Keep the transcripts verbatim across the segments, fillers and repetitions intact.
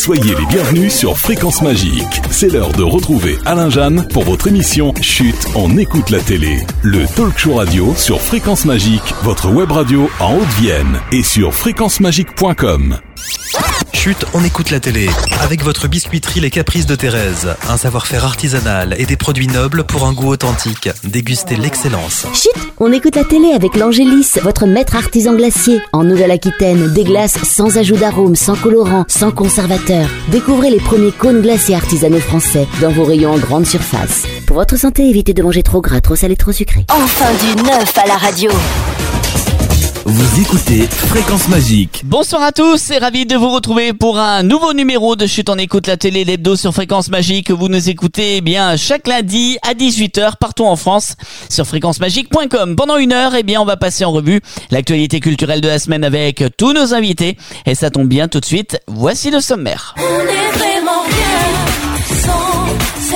Soyez les bienvenus sur Fréquence Magique. C'est l'heure de retrouver Alain Jeanne pour votre émission Chut, on écoute la télé. Le talk show radio sur Fréquence Magique, votre web radio en Haute-Vienne et sur fréquence magique point com. Chut, on écoute la télé. Avec votre biscuiterie Les Caprices de Thérèse. Un savoir-faire artisanal et des produits nobles pour un goût authentique. Dégustez l'excellence. Chut, on écoute la télé avec l'Angélis, votre maître artisan glacier. En Nouvelle-Aquitaine, des glaces sans ajout d'arôme, sans colorant, sans conservateur. Découvrez les premiers cônes glacés artisanaux français dans vos rayons en grande surface. Pour votre santé, évitez de manger trop gras, trop salé, trop sucré. Enfin du neuf à la radio. Vous écoutez Fréquence Magique. Bonsoir à tous et ravi de vous retrouver pour un nouveau numéro de Chut, on écoute la télé, l'hebdo sur Fréquence Magique. Vous nous écoutez eh bien chaque lundi à dix-huit heures partout en France sur fréquence magique point com. Pendant une heure, eh bien on va passer en revue l'actualité culturelle de la semaine avec tous nos invités. Et ça tombe bien tout de suite, voici le sommaire. On est vraiment bien sans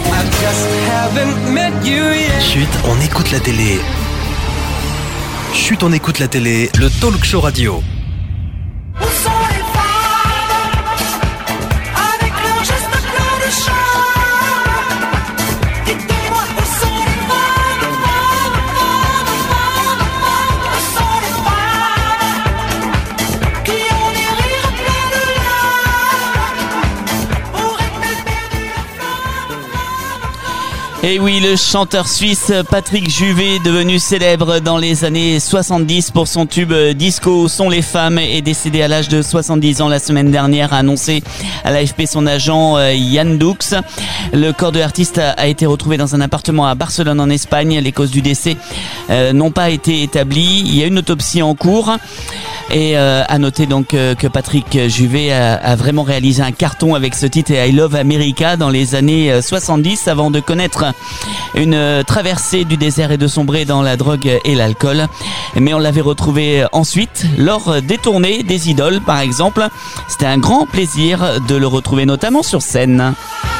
elle. Chut, on écoute la télé. Chut, on écoute la télé, le talk show radio. Où sont les femmes avec leurs gestes pleins de charme? Dites-moi où sont les femmes, femmes, femmes, femmes, où sont les femmes qui ont des rires pleins de larmes pour être perdues la Et oui, le chanteur suisse Patrick Juvet, devenu célèbre dans les années soixante-dix pour son tube disco Sont les femmes, est décédé à l'âge de soixante-dix ans la semaine dernière, a annoncé à l'A F P son agent Yann Doux. Le corps de l'artiste a été retrouvé dans un appartement à Barcelone en Espagne. Les causes du décès euh, n'ont pas été établies. Il y a une autopsie en cours. Et euh, à noter donc euh, que Patrick Juvet a, a vraiment réalisé un carton avec ce titre I Love America dans les années soixante-dix avant de connaître une euh, traversée du désert et de sombrer dans la drogue et l'alcool. Mais on l'avait retrouvé ensuite lors des tournées des Idoles par exemple. C'était un grand plaisir de le retrouver notamment sur scène.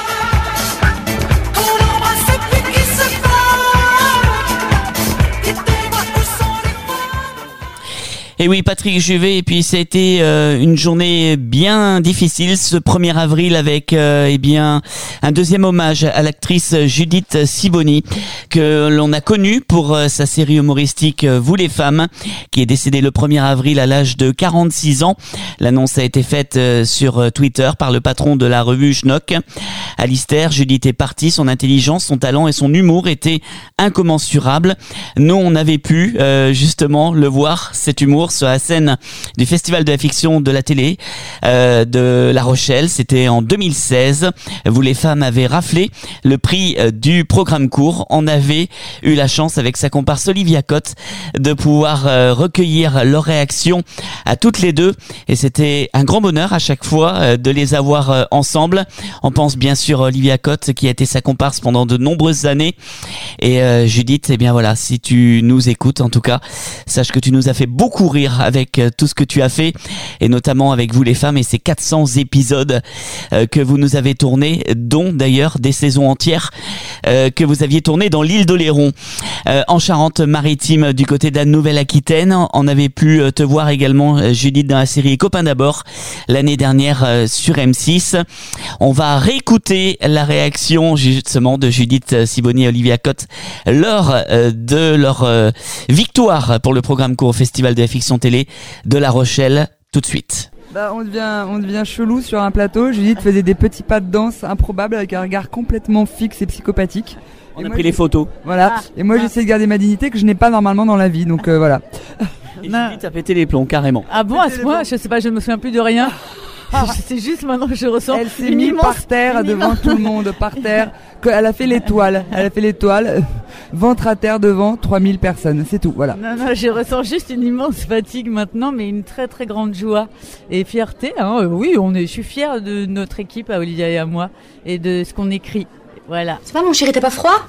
Et oui, Patrick Juvet, et puis ça a été euh, une journée bien difficile ce premier avril avec euh, eh bien un deuxième hommage à l'actrice Judith Sibony que l'on a connue pour euh, sa série humoristique euh, Vous les femmes, qui est décédée le premier avril à l'âge de quarante-six ans. L'annonce a été faite euh, sur Twitter par le patron de la revue Schnock. Alistair, Judith est partie, son intelligence, son talent et son humour étaient incommensurables. Nous, on avait pu euh, justement le voir, cet humour, sur la scène du Festival de la fiction de la télé euh, de La Rochelle. C'était en deux mille seize. Vous les femmes avez raflé le prix euh, du programme court. On avait eu la chance avec sa comparse Olivia Cotte de pouvoir euh, recueillir leurs réactions à toutes les deux. Et c'était un grand bonheur à chaque fois euh, de les avoir euh, ensemble. On pense bien sûr à Olivia Cotte qui a été sa comparse pendant de nombreuses années. Et euh, Judith, eh bien voilà, si tu nous écoutes en tout cas, sache que tu nous as fait beaucoup rire avec tout ce que tu as fait et notamment avec Vous les femmes et ces quatre cents épisodes euh, que vous nous avez tournés, dont d'ailleurs des saisons entières euh, que vous aviez tournées dans l'île d'Oléron euh, en Charente-Maritime du côté de la Nouvelle-Aquitaine. On avait pu te voir également euh, Judith dans la série Copains d'abord l'année dernière euh, sur M six. On va réécouter la réaction justement de Judith Sibony et Olivia Cotte lors euh, de leur euh, victoire pour le programme court au Festival de la fiction télé de La Rochelle, tout de suite. Bah, on devient, on devient chelou sur un plateau. Judith faisait des petits pas de danse improbables avec un regard complètement fixe et psychopathique. On et a moi, pris les photos. Voilà. Ah, et moi, ah. j'essaie de garder ma dignité que je n'ai pas normalement dans la vie. Donc euh, voilà. Et Judith a pété les plombs, carrément. Ah bon, à ce point, je sais pas, je ne me souviens plus de rien. C'est juste maintenant que je ressens. Elle s'est mise par terre devant tout le monde, par terre. Elle a fait l'étoile. Elle a fait l'étoile. Ventre à terre devant trois mille personnes. C'est tout, voilà. Non, non, je ressens juste une immense fatigue maintenant, mais une très très grande joie et fierté. Hein. Oui, on est, je suis fière de notre équipe, à Olivia et à moi, et de ce qu'on écrit. Voilà. Ça va, mon chéri, t'as pas froid?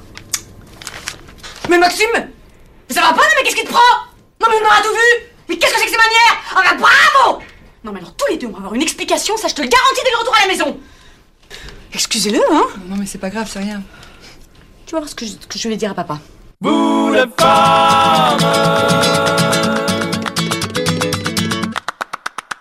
Mais Maxime! Ça va pas, non, mais qu'est-ce qui te prend? Non, mais on aura tout vu! Mais qu'est-ce que c'est que ces manières? Ah bah bravo! Non mais alors tous les deux on va avoir une explication, ça je te le garantis dès le retour à la maison. Excusez-le hein. Non mais c'est pas grave, c'est rien. Tu vas voir ce que je, ce que je vais dire à papa. Vous les femmes.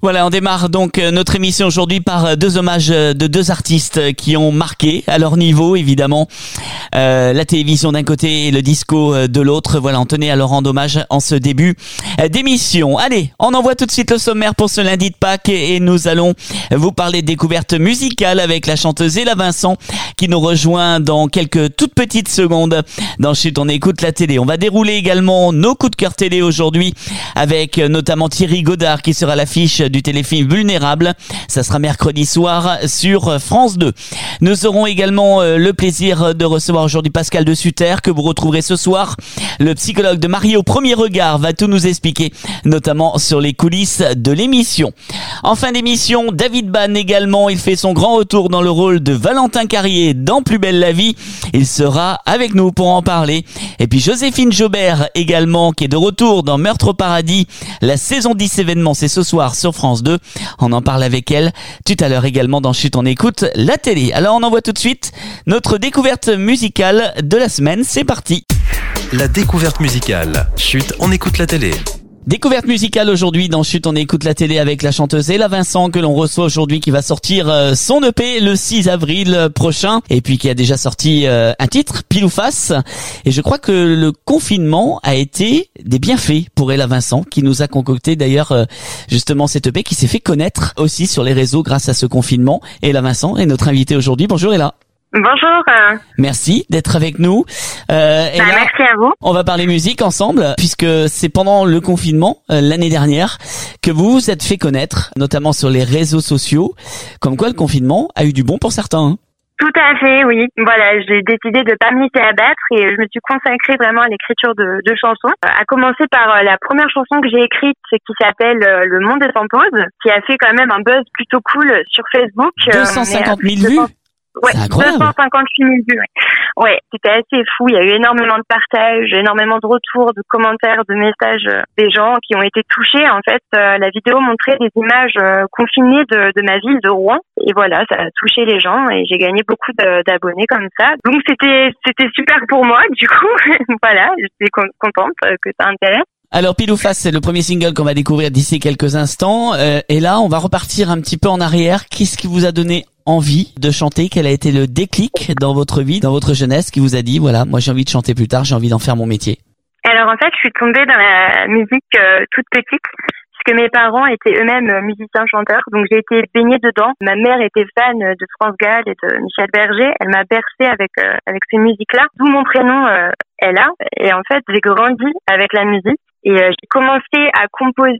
Voilà, on démarre donc notre émission aujourd'hui par deux hommages de deux artistes qui ont marqué à leur niveau, évidemment, euh, la télévision d'un côté et le disco de l'autre. Voilà, on tenait à leur rendre hommage en ce début d'émission. Allez, on envoie tout de suite le sommaire pour ce lundi de Pâques et nous allons vous parler de découverte musicale avec la chanteuse Ella Vincent qui nous rejoint dans quelques toutes petites secondes dans Chut, on écoute la télé. On va dérouler également nos coups de cœur télé aujourd'hui avec notamment Thierry Godard qui sera à l'affiche du téléfilm Vulnérable. Ça sera mercredi soir sur France deux. Nous aurons également le plaisir de recevoir aujourd'hui Pascal de Sutter que vous retrouverez ce soir. Le psychologue de Marie au premier regard va tout nous expliquer, notamment sur les coulisses de l'émission. En fin d'émission, David Ban également, il fait son grand retour dans le rôle de Valentin Carrier dans Plus belle la vie. Il sera avec nous pour en parler. Et puis Joséphine Jobert également qui est de retour dans Meurtre au paradis. La saison dix événements, c'est ce soir sur France deux. On en parle avec elle tout à l'heure également dans Chut, on écoute la télé. Alors on envoie tout de suite notre découverte musicale de la semaine. C'est parti. La découverte musicale. Chut, on écoute la télé. Découverte musicale aujourd'hui dans Chut, on écoute la télé avec la chanteuse Ella Vincent que l'on reçoit aujourd'hui qui va sortir euh, son E P le six avril prochain et puis qui a déjà sorti euh, un titre, Pile ou Face. Et je crois que le confinement a été des bienfaits pour Ella Vincent qui nous a concocté d'ailleurs euh, justement cette E P qui s'est fait connaître aussi sur les réseaux grâce à ce confinement. Ella Vincent est notre invitée aujourd'hui. Bonjour Ella. Bonjour. Merci d'être avec nous. Euh, et bah, là, merci à vous. On va parler musique ensemble, puisque c'est pendant le confinement, euh, l'année dernière, que vous vous êtes fait connaître, notamment sur les réseaux sociaux, comme quoi le confinement a eu du bon pour certains. Hein. Tout à fait, oui. Voilà, j'ai décidé de pas me laisser abattre et je me suis consacrée vraiment à l'écriture de, de chansons. À commencer par la première chanson que j'ai écrite, qui s'appelle Le monde est en pause, qui a fait quand même un buzz plutôt cool sur Facebook. deux cent cinquante mille vues. Ouais, deux cent cinquante-huit mille vues. Ouais. ouais, c'était assez fou. Il y a eu énormément de partages, énormément de retours, de commentaires, de messages euh, des gens qui ont été touchés. En fait, euh, la vidéo montrait des images euh, confinées de, de ma ville de Rouen. Et voilà, ça a touché les gens et j'ai gagné beaucoup de, d'abonnés comme ça. Donc c'était c'était super pour moi. Du coup, voilà, je suis contente que ça intéresse. Alors Pile ou Face, c'est le premier single qu'on va découvrir d'ici quelques instants. Euh, et là, on va repartir un petit peu en arrière. Qu'est-ce qui vous a donné envie de chanter? Quel a été le déclic dans votre vie, dans votre jeunesse, qui vous a dit, voilà, moi j'ai envie de chanter plus tard, j'ai envie d'en faire mon métier? Alors en fait, je suis tombée dans la musique euh, toute petite, puisque mes parents étaient eux-mêmes musiciens-chanteurs, donc j'ai été baignée dedans. Ma mère était fan de France Gall et de Michel Berger, elle m'a bercée avec euh, avec ces musiques-là, d'où mon prénom euh, Ella. Et en fait, j'ai grandi avec la musique. Et euh, j'ai commencé à composer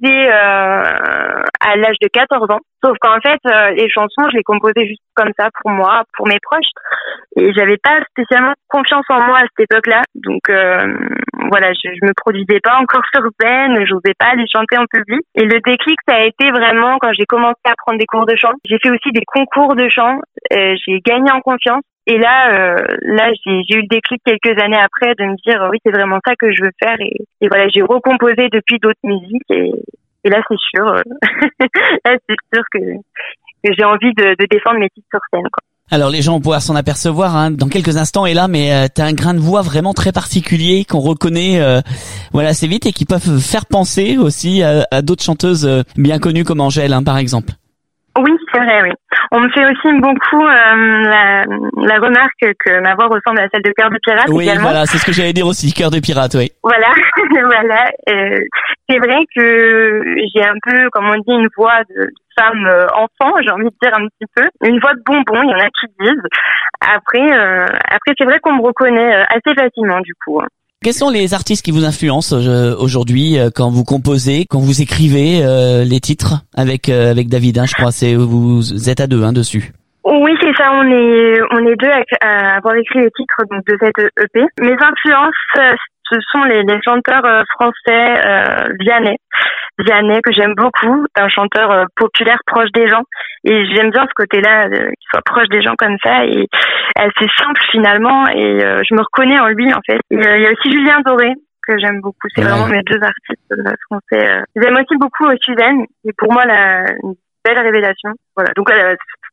euh, à l'âge de quatorze ans. Sauf qu'en fait, euh, les chansons, je les composais juste comme ça pour moi, pour mes proches. Et j'avais pas spécialement confiance en moi à cette époque-là. Donc euh, voilà, je, je me produisais pas encore sur scène, j'osais pas aller chanter en public. Et le déclic, ça a été vraiment quand j'ai commencé à prendre des cours de chant. J'ai fait aussi des concours de chant. Euh, j'ai gagné en confiance. Et là, euh, là, j'ai, j'ai eu le déclic quelques années après de me dire, euh, oui, c'est vraiment ça que je veux faire. Et, et voilà, j'ai recomposé depuis d'autres musiques. Et, et là, c'est sûr, euh, là, c'est sûr que, que j'ai envie de, de défendre mes titres sur scène, quoi. Alors les gens vont pouvoir s'en apercevoir hein, dans quelques instants. Et là, mais euh, t'as un grain de voix vraiment très particulier qu'on reconnaît, euh, voilà, assez vite et qui peuvent faire penser aussi à, à d'autres chanteuses euh, bien connues comme Angèle, hein, par exemple. Oui, c'est vrai, oui. On me fait aussi beaucoup euh, la, la remarque que ma voix ressemble à celle de Cœur de Pirate oui, également. Oui, voilà, c'est ce que j'allais dire aussi, Cœur de Pirate, oui. Voilà, voilà. Euh, c'est vrai que j'ai un peu, comme on dit, une voix de femme euh, enfant, j'ai envie de dire un petit peu. Une voix de bonbon, il y en a qui disent. Après, euh, après c'est vrai qu'on me reconnaît assez facilement, du coup. Quels sont les artistes qui vous influencent euh, aujourd'hui euh, quand vous composez, quand vous écrivez euh, les titres avec euh, avec David, hein, je crois, c'est vous êtes à deux hein, dessus. Oui, c'est ça. On est on est deux à, à avoir écrit les titres donc de cette E P. Mes influences, ce sont les, les chanteurs euh, français euh, Vianney. Vianney que j'aime beaucoup, un chanteur euh, populaire proche des gens et j'aime bien ce côté-là, euh, qu'il soit proche des gens comme ça et assez simple finalement et euh, je me reconnais en lui en fait. Et, euh, il y a aussi Julien Doré que j'aime beaucoup, c'est ouais. Vraiment mes deux artistes euh, français. Euh. J'aime aussi beaucoup euh, Suzanne et pour moi la une belle révélation. Voilà, donc euh,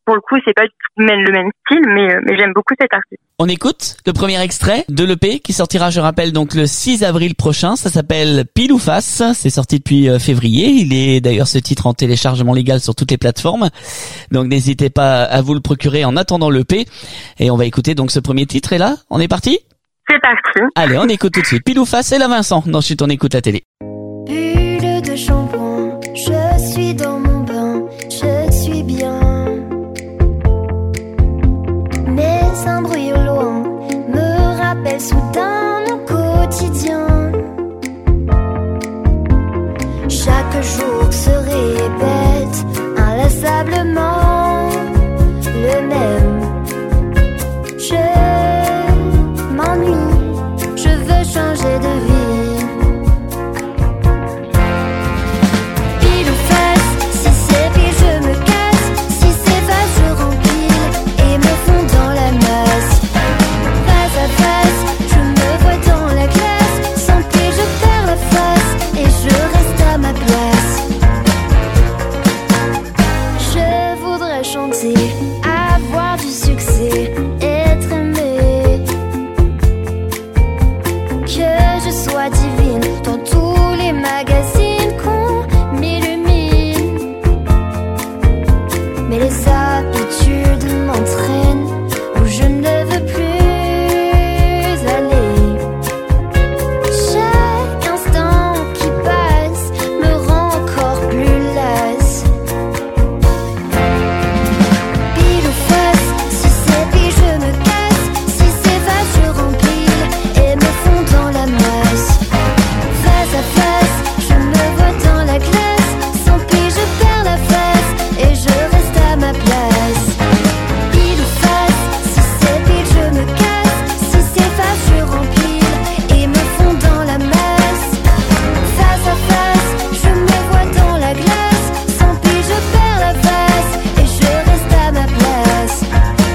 pour le coup, c'est pas du tout même le même style, mais, mais j'aime beaucoup cet artiste. On écoute le premier extrait de l'E P qui sortira, je rappelle, donc le six avril prochain. Ça s'appelle Pile ou Face. C'est sorti depuis février. Il est d'ailleurs ce titre en téléchargement légal sur toutes les plateformes. Donc n'hésitez pas à vous le procurer en attendant l'E P. Et on va écouter donc ce premier titre. Et là, on est parti ? C'est parti. Allez, on écoute tout de suite. Pile ou Face, et là Vincent. Ensuite, on écoute la télé. Bulle de shampoing, je suis dans mon bain, je suis bien. Mais un bruit au loin me rappelle soudain mon quotidien. Chaque jour se répète inlassablement le même. Je m'ennuie, je veux changer de vie. Pile ou face, si c'est pile je me casse, si c'est face je remplis et me fonds dans la masse. Face à face, je me vois dans la glace, sans pile je perds la face et je reste à ma place. Je voudrais chanter, avoir du succès, être aimée, que je sois divine dans tous les magazines qu'on m'illumine. Mais les habitudes m'entraînent où je ne veux plus aller. Chaque instant qui passe me rend encore plus lasse. Pile ou face, si c'est pile je me casse, si c'est face je remplis et me fonds dans la masse. Face à face, je me vois dans la glace, sans pile je perds la face et je reste à ma place. Pile ou face, si c'est pile je me casse, si c'est face je remplis et me fonds dans la masse. Face à face, je me vois dans la glace, sans pile je perds la face et je reste à ma place.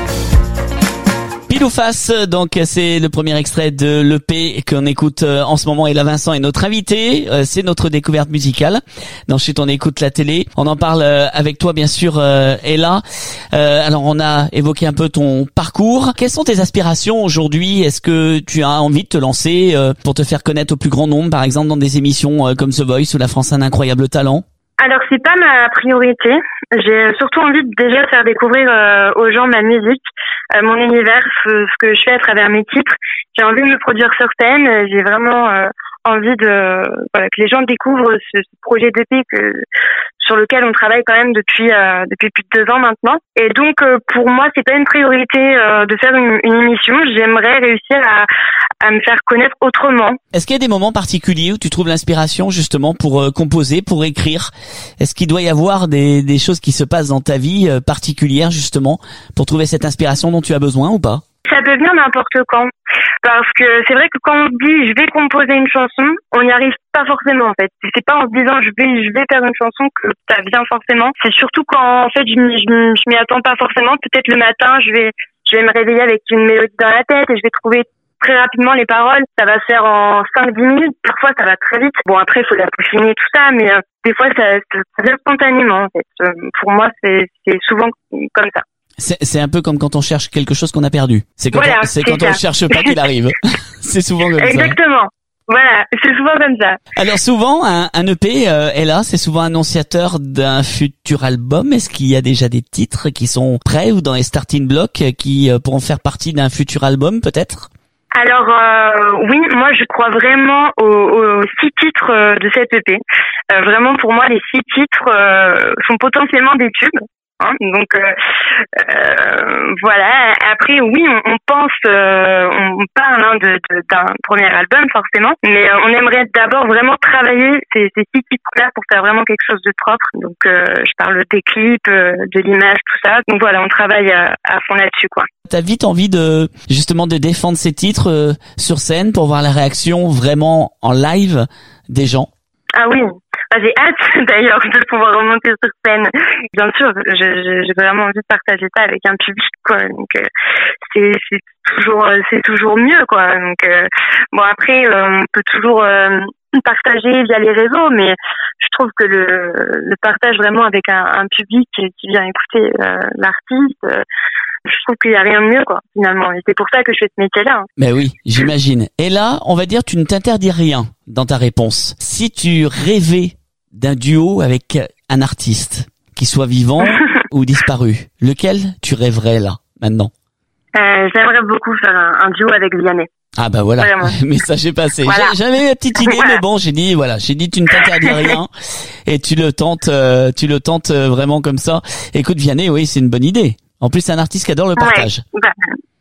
Pile ou Face, donc c'est le premier extrait de l'E P qu'on écoute euh, en ce moment. Et là, Vincent est notre invité. Euh, c'est notre découverte musicale. Ensuite, on écoute la télé. On en parle euh, avec toi, bien sûr, euh, Ella. Euh, alors, on a évoqué un peu ton parcours. Quelles sont tes aspirations aujourd'hui ? Est-ce que tu as envie de te lancer euh, pour te faire connaître au plus grand nombre, par exemple, dans des émissions euh, comme The Voice ou La France a un incroyable talent ? Alors c'est pas ma priorité. J'ai surtout envie de déjà faire découvrir euh, aux gens ma musique, euh, mon univers, ce, ce que je fais à travers mes titres. J'ai envie de me produire sur scène. J'ai vraiment euh, envie de voilà, que les gens découvrent ce, ce projet d'E P que sur lequel on travaille quand même depuis euh, depuis plus de deux ans maintenant. Et donc euh, pour moi c'est pas une priorité euh, de faire une, une émission. J'aimerais réussir à à me faire connaître autrement. Est-ce qu'il y a des moments particuliers où tu trouves l'inspiration justement pour euh, composer, pour écrire ? Est-ce qu'il doit y avoir des, des choses qui se passent dans ta vie euh, particulière justement pour trouver cette inspiration dont tu as besoin ou pas ? Ça peut venir n'importe quand. Parce que c'est vrai que quand on dit je vais composer une chanson, on n'y arrive pas forcément en fait. C'est pas en se disant je vais je vais faire une chanson que ça vient forcément. C'est surtout quand en fait je m'y je, m'y- je m'y attends pas forcément. Peut-être le matin je vais je vais me réveiller avec une mélodie dans la tête et je vais trouver très rapidement les paroles. Ça va se faire en cinq dix minutes. Parfois ça va très vite. Bon après il faut la peaufiner tout ça, mais euh, des fois ça, ça, ça vient spontanément en fait. Euh, pour moi c'est c'est souvent comme ça. C'est, c'est un peu comme quand on cherche quelque chose qu'on a perdu. C'est quand, Voilà, on, c'est c'est quand on ça. le cherche pas qu'il arrive. C'est souvent comme ça. Exactement. Voilà, c'est souvent comme ça. Alors souvent, un, un E P euh, est là, c'est souvent annonciateur d'un futur album. Est-ce qu'il y a déjà des titres qui sont prêts ou dans les starting blocks euh, qui euh, pourront faire partie d'un futur album peut-être ? Alors euh, oui, moi je crois vraiment aux, aux six titres euh, de cette E P. Euh, vraiment pour moi les six titres euh, sont potentiellement des tubes. Hein, donc euh, euh, voilà. Après oui, on, on pense, euh, on parle hein, de, de, d'un premier album forcément, mais euh, on aimerait d'abord vraiment travailler ces, ces six titres-là pour faire vraiment quelque chose de propre. Donc euh, je parle des clips, euh, de l'image, tout ça. Donc voilà, on travaille à, à fond là-dessus quoi. T'as vite envie de justement de défendre ces titres euh, sur scène pour voir la réaction vraiment en live des gens. Ah oui, ah, j'ai hâte d'ailleurs de pouvoir remonter sur scène. Bien sûr, je, je, j'ai vraiment envie de partager ça avec un public, quoi. Donc euh, c'est, c'est toujours, c'est toujours mieux, quoi. Donc euh, bon après, euh, on peut toujours euh, partagé via les réseaux, mais je trouve que le, le partage vraiment avec un, un public qui, qui vient écouter euh, l'artiste, euh, je trouve qu'il n'y a rien de mieux, quoi, finalement. Et c'est pour ça que je fais ce métier-là. Ben oui, j'imagine. Et là, on va dire, tu ne t'interdis rien dans ta réponse. Si tu rêvais d'un duo avec un artiste, qui soit vivant ou disparu, lequel tu rêverais là, maintenant? Euh, j'aimerais beaucoup faire un, un duo avec Vianney. Ah bah voilà, Vraiment. message est passé. Voilà. J'avais la petite idée, Voilà. mais bon, j'ai dit voilà, j'ai dit tu ne t'interdis rien et tu le tentes, euh, tu le tentes euh, vraiment comme ça. Écoute Vianney, oui, c'est une bonne idée. En plus, c'est un artiste qui adore le partage. Ouais, bah,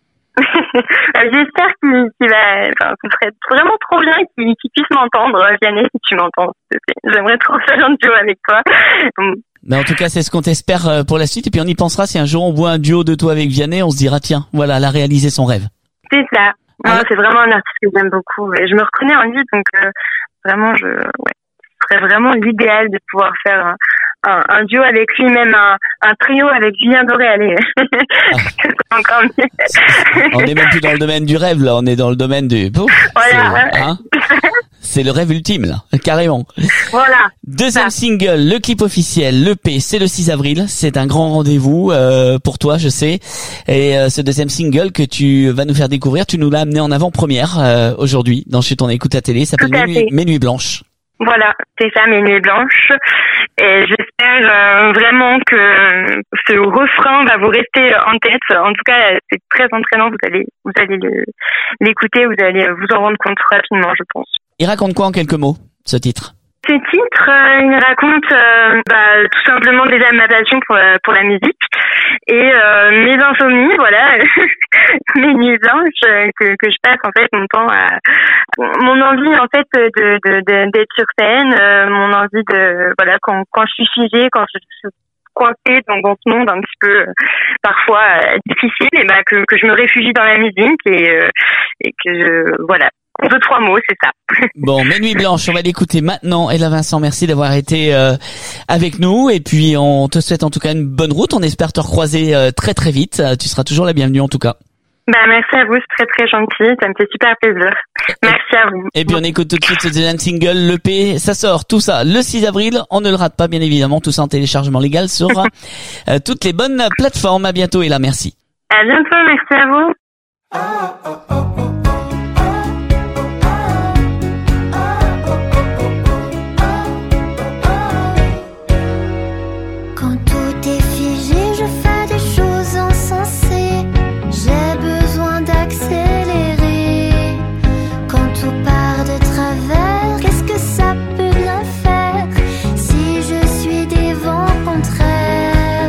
j'espère qu'il, qu'il va, enfin, ce serait vraiment trop bien qu'il, qu'il puisse m'entendre, Vianney, si tu m'entends. J'aimerais trop faire un duo avec toi. Mais en tout cas, c'est ce qu'on t'espère euh, pour la suite. Et puis on y pensera si un jour on voit un duo de toi avec Vianney, on se dira tiens, voilà, elle a réalisé son rêve. C'est ça. Non, Ah. c'est vraiment un artiste que j'aime beaucoup. Et je me reconnais en lui, donc euh, vraiment, je, ouais, ce serait vraiment l'idéal de pouvoir faire un, un, un duo avec lui, même un, un trio avec Julien Doré. Allez, c'est encore mieux. On est même plus dans le domaine du rêve là, on est dans le domaine du. Pouf, Voilà. c'est, hein, c'est le rêve ultime là, carrément. Voilà. Deuxième single, le clip officiel, l'E P, c'est le six avril. C'est un grand rendez-vous euh, pour toi, je sais. Et euh, ce deuxième single que tu vas nous faire découvrir, tu nous l'as amené en avant-première euh, aujourd'hui dans Chut on écoute la télé. Ça s'appelle Tout à Mes fait. nuits, Mes nuits blanches. Voilà, c'est ça, Mes nuits blanches. Et j'espère euh, vraiment que ce refrain va vous rester en tête. En tout cas, c'est très entraînant. Vous allez, vous allez le, l'écouter, vous allez vous en rendre compte rapidement, je pense. Il raconte quoi en quelques mots, ce titre? Ce titre, euh, il raconte euh, bah, tout simplement déjà ma passion pour, euh, pour la musique et euh, mes insomnies, voilà, mes nuits blanches euh, que, que je passe en fait mon temps à mon envie en fait de, de, de d'être sur scène, euh, mon envie de voilà quand quand je suis figée, quand je suis coincée dans, dans ce monde un petit peu euh, parfois euh, difficile, et bah que que je me réfugie dans la musique et euh, et que je, voilà. En deux, trois mots, c'est ça. Bon, Mes nuits blanches, on va l'écouter maintenant. Ella Vincent, merci d'avoir été euh, avec nous. Et puis, on te souhaite en tout cas une bonne route. On espère te recroiser euh, très très vite. Euh, tu seras toujours la bienvenue en tout cas. Bah, merci à vous, c'est très très gentil. Ça me fait super plaisir. Merci à vous. Et puis, on écoute tout de suite ce deuxième single, l'E P. Ça sort, tout ça, le six avril. On ne le rate pas, bien évidemment. Tout ça en téléchargement légal sur euh, toutes les bonnes plateformes. À bientôt, Ella, merci. À bientôt, merci à vous. Quand tout est figé, je fais des choses insensées. J'ai besoin d'accélérer. Quand tout part de travers, qu'est-ce que ça peut bien faire si je suis des vents contraires?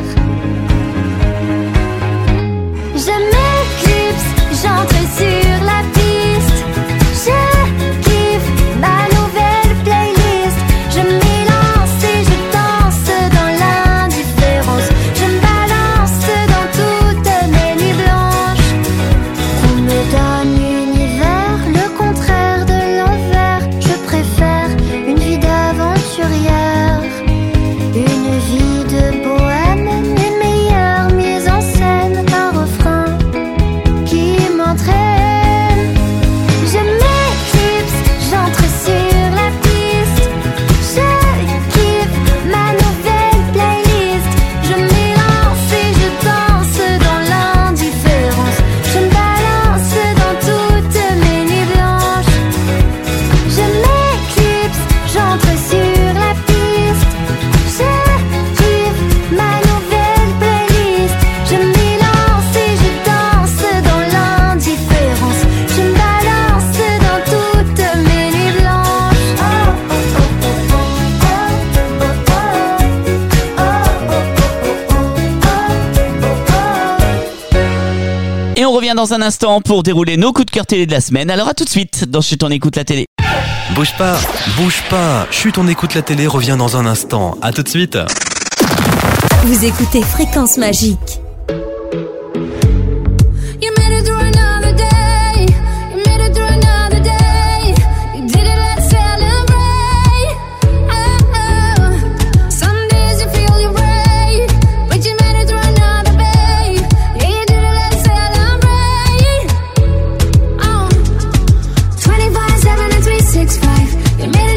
Je m'éclipse, j'entre sur la piste. Je kiffe ma nouvelle playlist. Je m'élance et je danse dans l'indifférence. Je me balance dans toutes mes nuits blanches. On me donne l'univers, le contraire de l'envers. Je préfère une vie d'aventurière, une vie de bohème, une meilleure mise en scène, un refrain qui m'entraîne. Je m'éclipse, j'entre sur la piste. Je kiffe ma nouvelle playlist. Je m'élance et je danse dans l'indifférence. Je me balance dans toutes mes nuits blanches. Je m'éclipse, j'entre sur la piste. Je kiffe ma nouvelle playlist. Je m'élance et je danse dans l'indifférence. Je me balance dans toutes mes nuits blanches. Et on revient dans un instant pour dérouler nos coups de cœur télé de la semaine. Alors à tout de suite dans Chut on écoute la télé. Bouge pas, bouge pas. Chut, on écoute la télé revient dans un instant. À tout de suite. Vous écoutez Fréquence Magique. You made it through another day. You made it through another day. You did it, let's celebrate. Oh, oh. Some days you feel your way, but you made it through another day. Yeah, you did it, let's celebrate. Oh, twenty-four seven and three sixty-five. You made it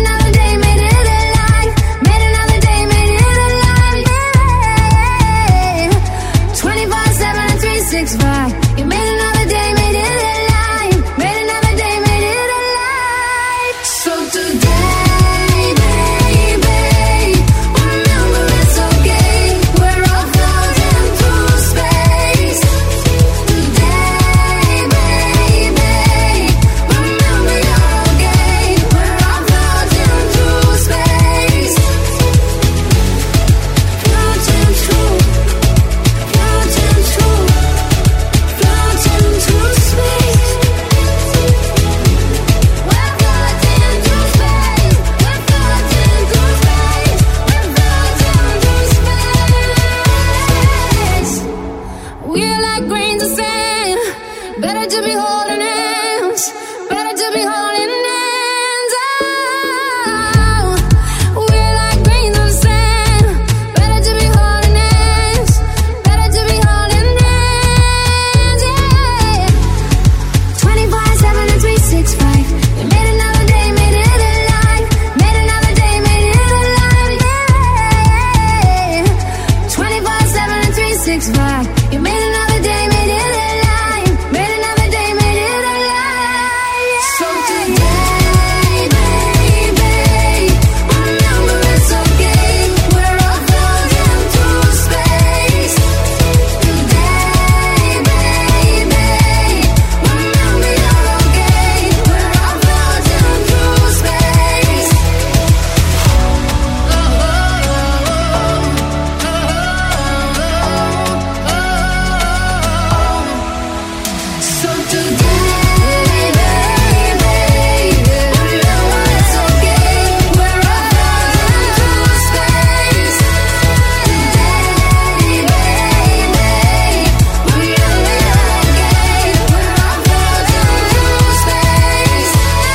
six five. You made another day, made it alive. Made another day, made it alive. So today, baby, remember it's okay. We're all floating through space. Today, baby, remember you're okay. We're all floating through space. So today, baby, remember it's okay. We're all floating through space. Today, baby, remember you're okay. We're all floating through space.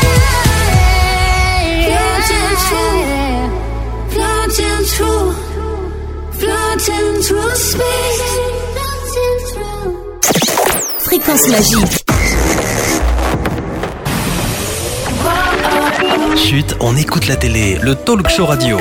Floating through, floating through space. Floating through. Fréquence magique. Chut, on écoute la télé, le talk show radio.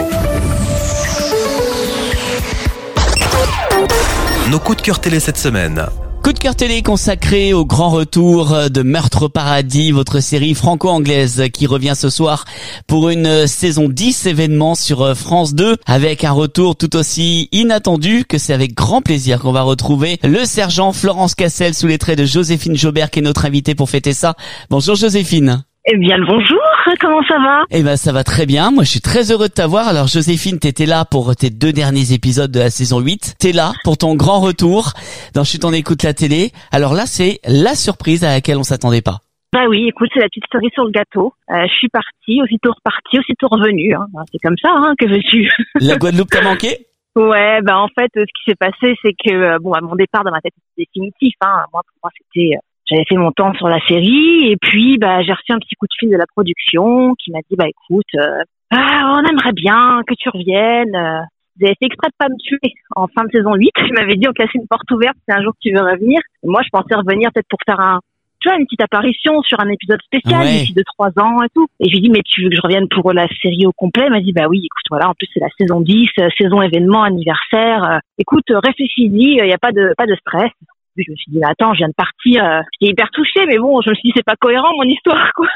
Nos coups de cœur télé cette semaine. Coup de cœur télé consacré au grand retour de Meurtre au Paradis, votre série franco-anglaise qui revient ce soir pour une saison dix événements sur France deux, avec un retour tout aussi inattendu que c'est avec grand plaisir qu'on va retrouver le sergent Florence Cassel sous les traits de Joséphine Jaubert qui est notre invitée pour fêter ça. Bonjour Joséphine. Eh bien, le bonjour, comment ça va? Eh ben ça va très bien, moi je suis très heureux de t'avoir. Alors Joséphine, t'étais là pour tes deux derniers épisodes de la saison huit, t'es là pour ton grand retour dans Chut on écoute la télé. Alors là c'est la surprise à laquelle on s'attendait pas. Bah oui, écoute, c'est la petite cerise sur le gâteau. Euh, je suis partie, aussitôt repartie, aussitôt revenue. Hein. C'est comme ça, hein, que veux-tu? La Guadeloupe t'a manqué? Ouais, bah en fait, ce qui s'est passé, c'est que euh, bon, à mon départ dans ma tête, c'était définitif. Hein. Moi, pour moi, c'était... Euh, J'avais fait mon temps sur la série et puis bah j'ai reçu un petit coup de fil de la production qui m'a dit bah écoute euh, ah, on aimerait bien que tu reviennes. Euh, vous avez fait exprès de pas me tuer en fin de saison huit. Il m'avait dit on te laisse une porte ouverte si un jour tu veux revenir. Et moi je pensais revenir peut-être pour faire un tu vois une petite apparition sur un épisode spécial Ouais. d'ici de trois ans et tout. Et je lui ai dit mais tu veux que je revienne pour la série au complet? Il m'a dit bah oui écoute voilà en plus c'est la saison dix, euh, saison événement anniversaire. Euh, écoute euh, réfléchis-y, il y a pas de pas de stress. Je me suis dit, bah, attends, je viens de partir, euh, j'étais hyper touchée, mais bon, je me suis dit, c'est pas cohérent, mon histoire, quoi.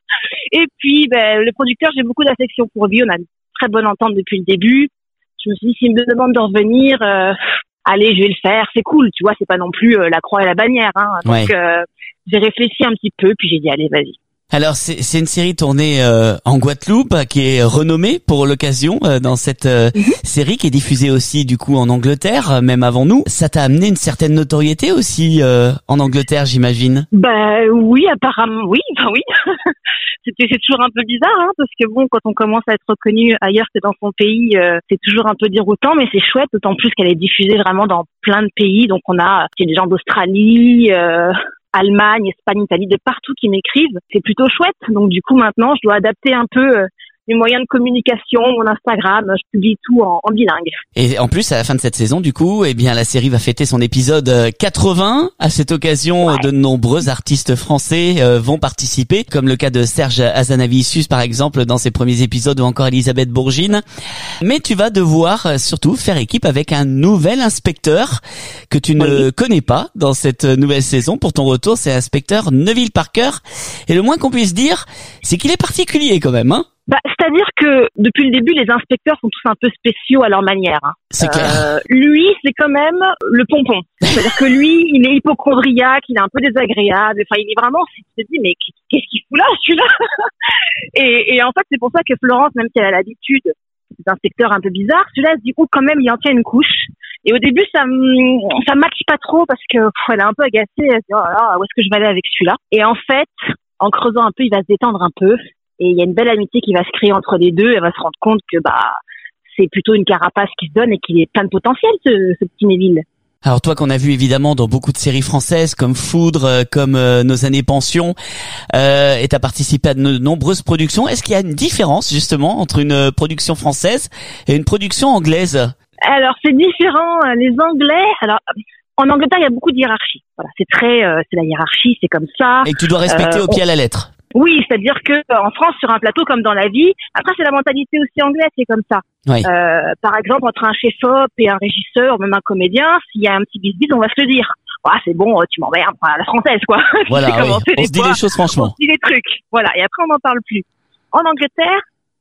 Et puis, ben, le producteur, j'ai beaucoup d'affection pour lui, on a une très bonne entente depuis le début. Je me suis dit, s'il me demande de revenir, euh, allez, je vais le faire, c'est cool, tu vois, c'est pas non plus euh, la croix et la bannière, hein. Donc, Ouais. euh, j'ai réfléchi un petit peu, puis j'ai dit, allez, vas-y. Alors c'est c'est une série tournée euh, en Guadeloupe qui est renommée pour l'occasion euh, dans cette euh, série qui est diffusée aussi du coup en Angleterre, euh, même avant nous. Ça t'a amené une certaine notoriété aussi euh, en Angleterre, j'imagine. Bah oui, apparemment, oui, bah oui. C'était c'est toujours un peu bizarre, hein, parce que bon, quand on commence à être reconnu ailleurs que dans son pays, euh, c'est toujours un peu déroutant, mais c'est chouette, d'autant plus qu'elle est diffusée vraiment dans plein de pays. Donc on a, c'est des gens d'Australie, euh, Allemagne, Espagne, Italie, de partout qui m'écrivent. C'est plutôt chouette. Donc du coup maintenant, je dois adapter un peu euh, les moyens de communication, mon Instagram, je publie tout en, en bilingue. Et en plus, à la fin de cette saison, du coup, eh bien, la série va fêter son épisode euh, quatre-vingts. À cette occasion, Ouais. de nombreux artistes français euh, vont participer, comme le cas de Serge Azanavicius, par exemple, dans ses premiers épisodes, ou encore Elisabeth Bourgine. Mais tu vas devoir euh, surtout faire équipe avec un nouvel inspecteur que tu ne Oui. connais pas dans cette nouvelle saison. Pour ton retour, c'est l'inspecteur Neville Parker. Et le moins qu'on puisse dire, c'est qu'il est particulier quand même, hein. Bah, c'est-à-dire que depuis le début, les inspecteurs sont tous un peu spéciaux à leur manière. Hein. C'est clair. Euh, lui, c'est quand même le pompon. C'est-à-dire que lui, il est hypochondriaque, il est un peu désagréable. Enfin, il est vraiment, tu te dis, mais qu'est-ce qu'il fout là, celui-là? et, et en fait, c'est pour ça que Florence, même si elle a l'habitude d'inspecteurs un peu bizarres, celui-là se dit, oh, quand même, il en tient une couche. Et au début, ça ça matche pas trop parce que pff, elle est un peu agacée. Elle se dit, oh là là, où est-ce que je vais aller avec celui-là? Et en fait, en creusant un peu, il va se détendre un peu. Et il y a une belle amitié qui va se créer entre les deux. Elle va se rendre compte que bah c'est plutôt une carapace qui se donne et qu'il est plein de potentiel, ce, ce petit Neville. Alors toi qu'on a vu évidemment dans beaucoup de séries françaises comme Foudre, euh, comme euh, Nos années pension, euh, et t'as participé à de nombreuses productions. Est-ce qu'il y a une différence justement entre une euh, production française et une production anglaise? Alors c'est différent. Les Anglais, alors en Angleterre il y a beaucoup de hiérarchie. Voilà, c'est très, euh, c'est la hiérarchie, c'est comme ça. Et que tu dois respecter Euh, au pied à la lettre. Oui, c'est-à-dire que en France, sur un plateau comme dans la vie, après c'est la mentalité aussi anglaise, c'est comme ça. Oui. Euh, par exemple, entre un chef-op et un régisseur, ou même un comédien, s'il y a un petit bis-bis, on va se le dire. Ah, c'est bon, tu m'emmerdes, à la française, quoi. Voilà, oui. On se dit fois, les choses franchement. On se dit des trucs, voilà. Et après, on n'en parle plus. En Angleterre,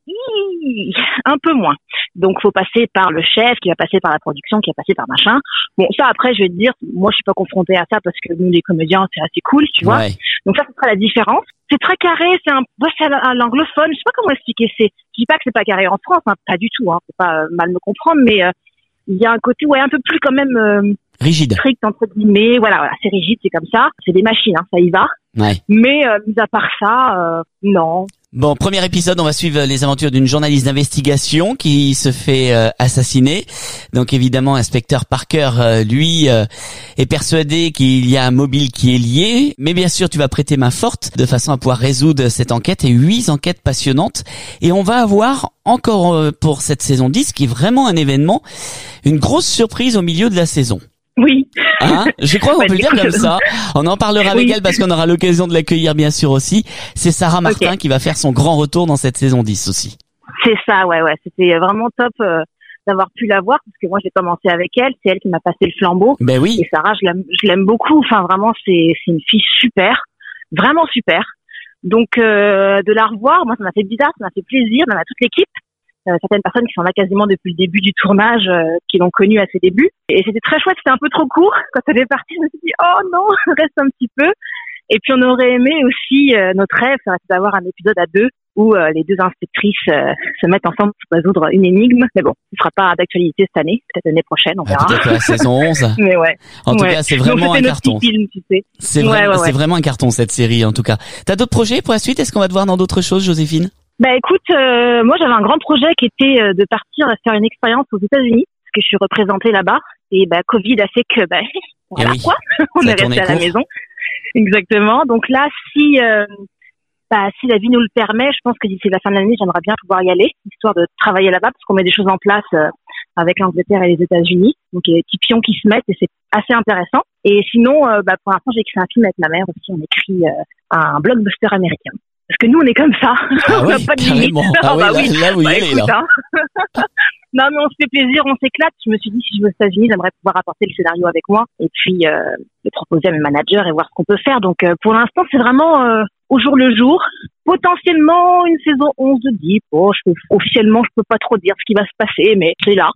hi, un peu moins. Donc, faut passer par le chef, qui va passer par la production, qui va passer par machin. Bon, ça, après, je vais te dire, moi, je suis pas confrontée à ça parce que nous, les comédiens, c'est assez cool, tu vois. Ouais. Donc ça, ce sera la différence. C'est très carré, c'est un, ouais, c'est à l'anglophone. Je sais pas comment expliquer. C'est, je dis pas que c'est pas carré en France, hein, pas du tout. Hein, faut pas euh, mal me comprendre, mais euh, il y a un côté, ouais, un peu plus quand même euh, rigide, strict entre guillemets. Voilà, voilà, c'est rigide, c'est comme ça. C'est des machines, hein, ça y va. Ouais. Mais euh, mis à part ça, euh, non. Bon, premier épisode, on va suivre les aventures d'une journaliste d'investigation qui se fait euh, assassiner. Donc évidemment, inspecteur Parker, euh, lui, euh, est persuadé qu'il y a un mobile qui est lié. Mais bien sûr, tu vas prêter main forte de façon à pouvoir résoudre cette enquête et huit enquêtes passionnantes. Et on va avoir encore euh, pour cette saison dix, qui est vraiment un événement, une grosse surprise au milieu de la saison. Oui. Hein, je crois qu'on bah, peut le dire comme ça. On en parlera avec oui. elle parce qu'on aura l'occasion de l'accueillir bien sûr aussi. C'est Sarah Martin okay. qui va faire son grand retour dans cette saison dix aussi. C'est ça, ouais, ouais. C'était vraiment top euh, d'avoir pu la voir parce que moi j'ai commencé avec elle. C'est elle qui m'a passé le flambeau. Ben oui. Et Sarah, je l'aime, je l'aime beaucoup. Enfin, vraiment, c'est, c'est une fille super. Vraiment super. Donc, euh, de la revoir, moi ça m'a fait bizarre, ça m'a fait plaisir, même à toute l'équipe. Euh, certaines personnes qui sont là quasiment depuis le début du tournage, euh, qui l'ont connue à ses débuts. Et c'était très chouette, c'était un peu trop court. Quand elle est partie, je me suis dit, oh non, reste un petit peu. Et puis on aurait aimé aussi, euh, notre rêve, ça va être d'avoir un épisode à deux où euh, les deux inspectrices euh, se mettent ensemble pour résoudre une énigme. Mais bon, ce sera pas d'actualité cette année, peut-être l'année prochaine, on verra. Ah, peut-être la saison onze. Mais ouais. En tout ouais. cas, c'est vraiment Donc, un carton. Film, tu sais. C'est, ouais, vrai, ouais, c'est ouais. vraiment un carton cette série en tout cas. T'as d'autres projets pour la suite? Est-ce qu'on va te voir dans d'autres choses, Joséphine? Bah écoute, euh, moi j'avais un grand projet qui était euh, de partir faire une expérience aux États-Unis parce que je suis représentée là-bas et bah Covid a fait que bah voilà oui. quoi, on est resté à la maison. Exactement. Donc là, si euh, bah si la vie nous le permet, je pense que d'ici la fin de l'année, j'aimerais bien pouvoir y aller, histoire de travailler là-bas parce qu'on met des choses en place euh, avec l'Angleterre et les États-Unis. Donc il y a des petits pions qui se mettent et c'est assez intéressant. Et sinon, euh, bah pour l'instant, j'ai écrit un film avec ma mère aussi. On écrit euh, un blockbuster américain. Parce que nous, on est comme ça. Ah on n'a oui, pas de limite. Ah bah oui, là, là, vous y bah, allez, écoute, là. Hein. Non, mais on se fait plaisir, on s'éclate. Je me suis dit, si je vais aux États-Unis, j'aimerais pouvoir apporter le scénario avec moi et puis euh, le proposer à mes managers et voir ce qu'on peut faire. Donc, euh, pour l'instant, c'est vraiment euh, au jour le jour. Potentiellement une saison onze de Deep. Oh, je peux, officiellement, je peux pas trop dire ce qui va se passer, mais c'est là.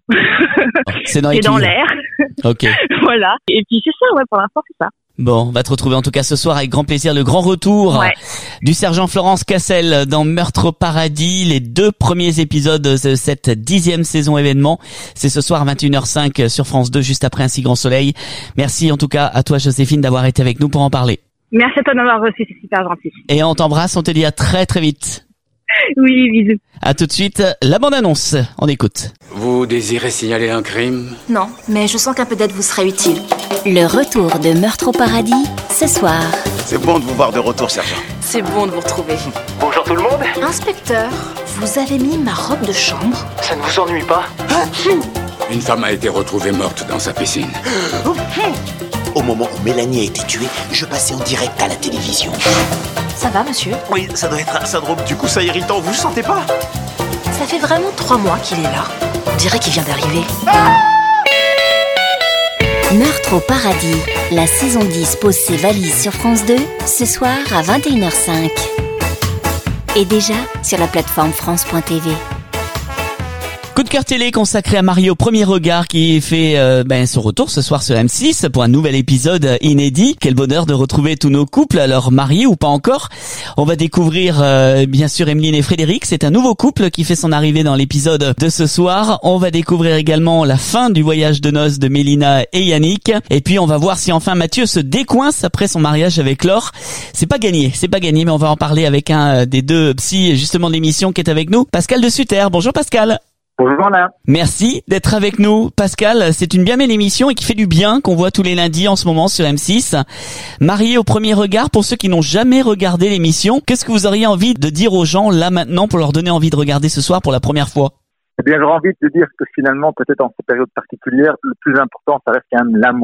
C'est dans, c'est dans l'air. Ok. Voilà. Et puis c'est ça, ouais. Pour l'instant, c'est ça. Bon, on va te retrouver en tout cas ce soir avec grand plaisir, le grand retour ouais. du sergent Florence Cassel dans Meurtre au paradis. Les deux premiers épisodes de cette dixième saison événement, c'est ce soir à vingt et une heures cinq sur France deux, juste après Un si grand soleil. Merci en tout cas à toi Joséphine d'avoir été avec nous pour en parler. Merci à toi de m'avoir reçu, c'est super gentil. Et on t'embrasse, on te dit à très très vite. Oui, bisous. À tout de suite, la bande-annonce, on écoute. Vous désirez signaler un crime? Non, mais je sens qu'un peu d'aide vous sera utile. Le retour de Meurtre au paradis, ce soir. C'est bon de vous voir de retour, sergent. C'est bon de vous retrouver. Bonjour tout le monde. Inspecteur, vous avez mis ma robe de chambre? Ça ne vous ennuie pas? Une femme a été retrouvée morte dans sa piscine. Au moment où Mélanie a été tuée, je passais en direct à la télévision. Ça va, monsieur? Oui, ça doit être un syndrome du coup ça irritant, vous le sentez pas? Ça fait vraiment trois mois qu'il est là. On dirait qu'il vient d'arriver. Meurtre au paradis. La saison dix pose ses valises sur France deux, ce soir à vingt et une heures cinq. Et déjà sur la plateforme France point T V. Coup de cœur télé consacré à Marie au premier regard qui fait euh, ben, son retour ce soir sur M six pour un nouvel épisode inédit. Quel bonheur de retrouver tous nos couples, alors mariés ou pas encore. On va découvrir euh, bien sûr Emeline et Frédéric, c'est un nouveau couple qui fait son arrivée dans l'épisode de ce soir. On va découvrir également la fin du voyage de noces de Mélina et Yannick. Et puis on va voir si enfin Mathieu se décoince après son mariage avec Laure. C'est pas gagné, c'est pas gagné, mais on va en parler avec un des deux psys justement de l'émission qui est avec nous, Pascal de Sutter. Bonjour Pascal. Bonjour là. Merci d'être avec nous, Pascal. C'est une bien belle émission et qui fait du bien, qu'on voit tous les lundis en ce moment sur M six. Marié au premier regard, pour ceux qui n'ont jamais regardé l'émission, qu'est-ce que vous auriez envie de dire aux gens là maintenant pour leur donner envie de regarder ce soir pour la première fois? Eh bien, j'aurais envie de dire que finalement, peut-être en cette période particulière, le plus important, ça reste quand même l'amour.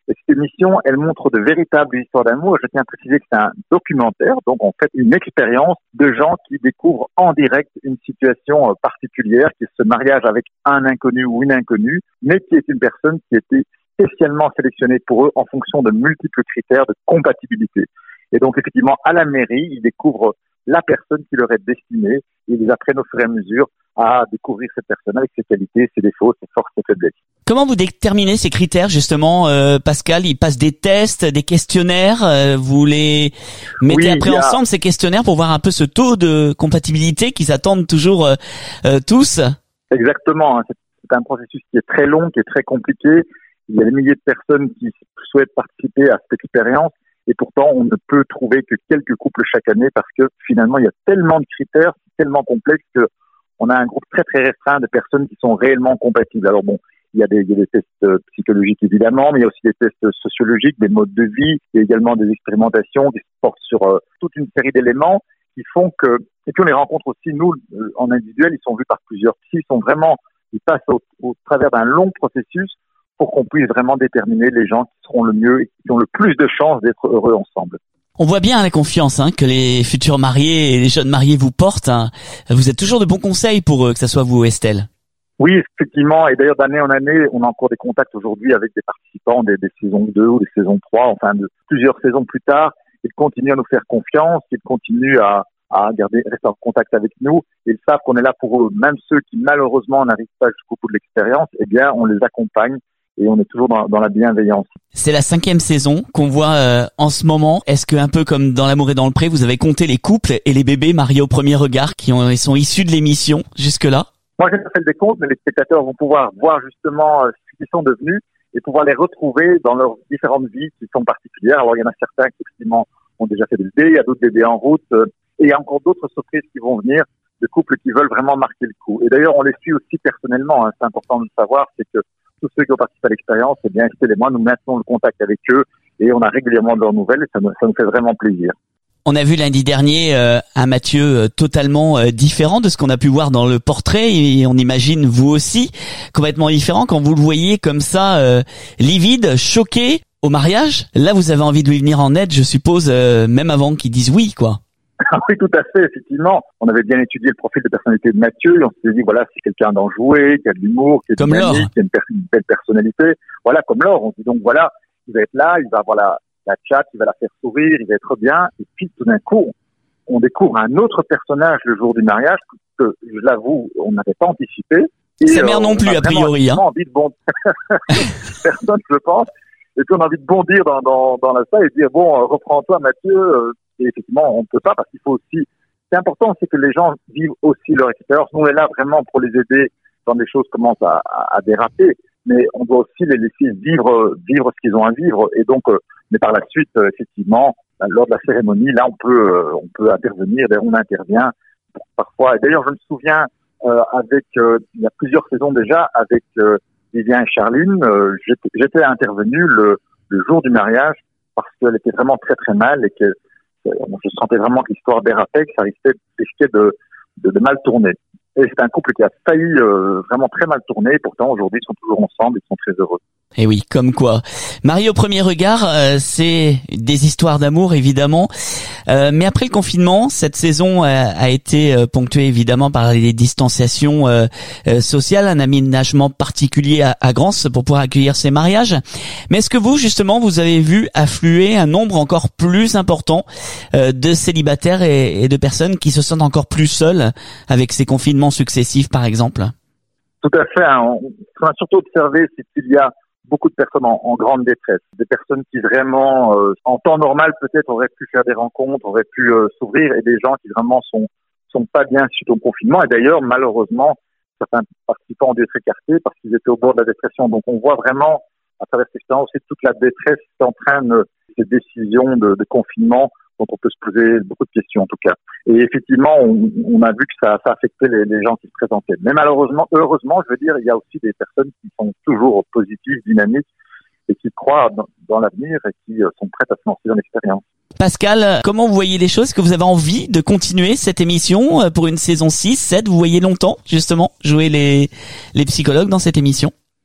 Et cette émission, elle montre de véritables histoires d'amour. Je tiens à préciser que c'est un documentaire, donc on fait une expérience de gens qui découvrent en direct une situation particulière, qui est ce mariage avec un inconnu ou une inconnue, mais qui est une personne qui a été spécialement sélectionnée pour eux en fonction de multiples critères de compatibilité. Et donc effectivement, à la mairie, ils découvrent la personne qui leur est destinée et ils apprennent au fur et à mesure à découvrir cette personne avec ses qualités, ses défauts, ses forces, ses faiblesses. Comment vous déterminez ces critères justement, euh, Pascal? Ils passent des tests, des questionnaires. Euh, vous les mettez Oui, après il y a- ensemble ces questionnaires pour voir un peu ce taux de compatibilité qu'ils attendent toujours euh, euh, tous. Exactement. hein. C'est c'est un processus qui est très long, qui est très compliqué. Il y a des milliers de personnes qui souhaitent participer à cette expérience et pourtant on ne peut trouver que quelques couples chaque année parce que finalement il y a tellement de critères, c'est tellement complexe que on a un groupe très très restreint de personnes qui sont réellement compatibles. Alors bon, il y a des, il y a des tests euh, psychologiques évidemment, mais il y a aussi des tests sociologiques, des modes de vie, il y a également des expérimentations qui se portent sur euh, toute une série d'éléments qui font que, et puis on les rencontre aussi, nous, euh, en individuel, ils sont vus par plusieurs psy, ils sont vraiment, ils passent au, au travers d'un long processus pour qu'on puisse vraiment déterminer les gens qui seront le mieux et qui ont le plus de chances d'être heureux ensemble. On voit bien la confiance hein, que les futurs mariés et les jeunes mariés vous portent. Hein. Vous êtes toujours de bons conseils pour eux, que ce soit vous ou Estelle. Oui, effectivement, et d'ailleurs d'année en année, on a encore des contacts aujourd'hui avec des participants des, des saisons deux ou des saisons trois, enfin de plusieurs saisons plus tard. Ils continuent à nous faire confiance, ils continuent à, à garder, rester en contact avec nous. Ils savent qu'on est là pour eux, même ceux qui malheureusement n'arrivent pas jusqu'au bout de l'expérience. Eh bien, on les accompagne et on est toujours dans, dans la bienveillance. C'est la cinquième saison qu'on voit euh, en ce moment. Est-ce que un peu comme dans L'amour et dans le pré, vous avez compté les couples et les bébés mariés au premier regard qui ont, ils sont issus de l'émission jusque-là? Moi, j'ai pas fait le décompte, mais les spectateurs vont pouvoir voir justement euh, ce qu'ils sont devenus et pouvoir les retrouver dans leurs différentes vies qui sont particulières. Alors, il y en a certains qui, effectivement, ont déjà fait des bébés, il y a d'autres bébés en route, euh, et il y a encore d'autres surprises qui vont venir, de couples qui veulent vraiment marquer le coup. Et d'ailleurs, on les suit aussi personnellement, hein. C'est important de le savoir, c'est que tous ceux qui ont participé à l'expérience, eh bien, Estelle et moi, nous maintenons le contact avec eux et on a régulièrement de leurs nouvelles et ça nous, ça nous fait vraiment plaisir. On a vu lundi dernier euh, un Mathieu euh, totalement euh, différent de ce qu'on a pu voir dans le portrait et on imagine vous aussi complètement différent quand vous le voyez comme ça, euh, livide, choqué au mariage. Là, vous avez envie de lui venir en aide, je suppose, euh, même avant qu'il dise oui, quoi. Oui, tout à fait, effectivement. On avait bien étudié le profil de personnalité de Mathieu et on s'est dit, voilà, c'est quelqu'un d'enjoué, qui a de l'humour, qui est Comme dynamique, Laure. qui a une, per- une belle personnalité. Voilà, comme Laure. On se dit donc, voilà, il va être là, il va avoir la, la chat, il va la faire sourire, il va être bien. Et puis, tout d'un coup, on découvre un autre personnage le jour du mariage que, je l'avoue, on n'avait pas anticipé. Et, Sa mère euh, non on plus, a a priori, vraiment hein. envie de bond- Personne, je pense. Et puis, on a envie de bondir dans, dans, dans la salle et dire, bon, euh, reprends-toi, Mathieu. euh, Et effectivement, on ne peut pas parce qu'il faut aussi. C'est important, c'est que les gens vivent aussi leur expérience. Nous, on est là vraiment pour les aider quand les choses commencent à, à, à déraper, mais on doit aussi les laisser vivre, vivre ce qu'ils ont à vivre. Et donc, euh, mais par la suite, euh, effectivement, euh, lors de la cérémonie, là, on peut, euh, on peut intervenir. D'ailleurs, on intervient parfois. Et d'ailleurs, je me souviens euh, avec, euh, il y a plusieurs saisons déjà, avec euh, Vivien et Charline, euh, j'étais, j'étais intervenu le, le jour du mariage parce qu'elle était vraiment très très mal et que je sentais vraiment que l'histoire dérapait, que ça risquait, risquait de, de, de mal tourner. Et c'est un couple qui a failli euh, vraiment très mal tourner, et pourtant aujourd'hui ils sont toujours ensemble, ils sont très heureux. Et oui, comme quoi. Marié au premier regard, euh, c'est des histoires d'amour évidemment. Euh, mais après le confinement, cette saison euh, a été euh, ponctuée évidemment par les distanciations euh, euh, sociales, un aménagement particulier à, à Grance pour pouvoir accueillir ces mariages. Mais est-ce que vous, justement, vous avez vu affluer un nombre encore plus important euh, de célibataires et, et de personnes qui se sentent encore plus seules avec ces confinements successifs, par exemple? Tout à fait. Hein. Ce qu'on a surtout observé, c'est qu'il y a beaucoup de personnes en, en grande détresse, des personnes qui vraiment, euh, en temps normal peut-être auraient pu faire des rencontres, auraient pu euh, s'ouvrir, et des gens qui vraiment sont sont pas bien suite au confinement. Et d'ailleurs, malheureusement, certains participants ont dû être écartés parce qu'ils étaient au bord de la dépression. Donc, on voit vraiment à travers cette expérience aussi toute la détresse qui entraîne ces décisions de, de confinement dont on peut se poser beaucoup de questions en tout cas. Et effectivement, on, on a vu que ça, ça affectait les, les gens qui se présentaient. Mais malheureusement, heureusement, je veux dire, il y a aussi des personnes qui sont toujours positives, dynamiques et qui croient dans, dans l'avenir et qui sont prêtes à se lancer dans l'expérience. Pascal, comment vous voyez les choses? Est-ce que vous avez envie de continuer cette émission pour une saison six, sept? Vous voyez longtemps, justement, jouer les, les psychologues dans cette émission?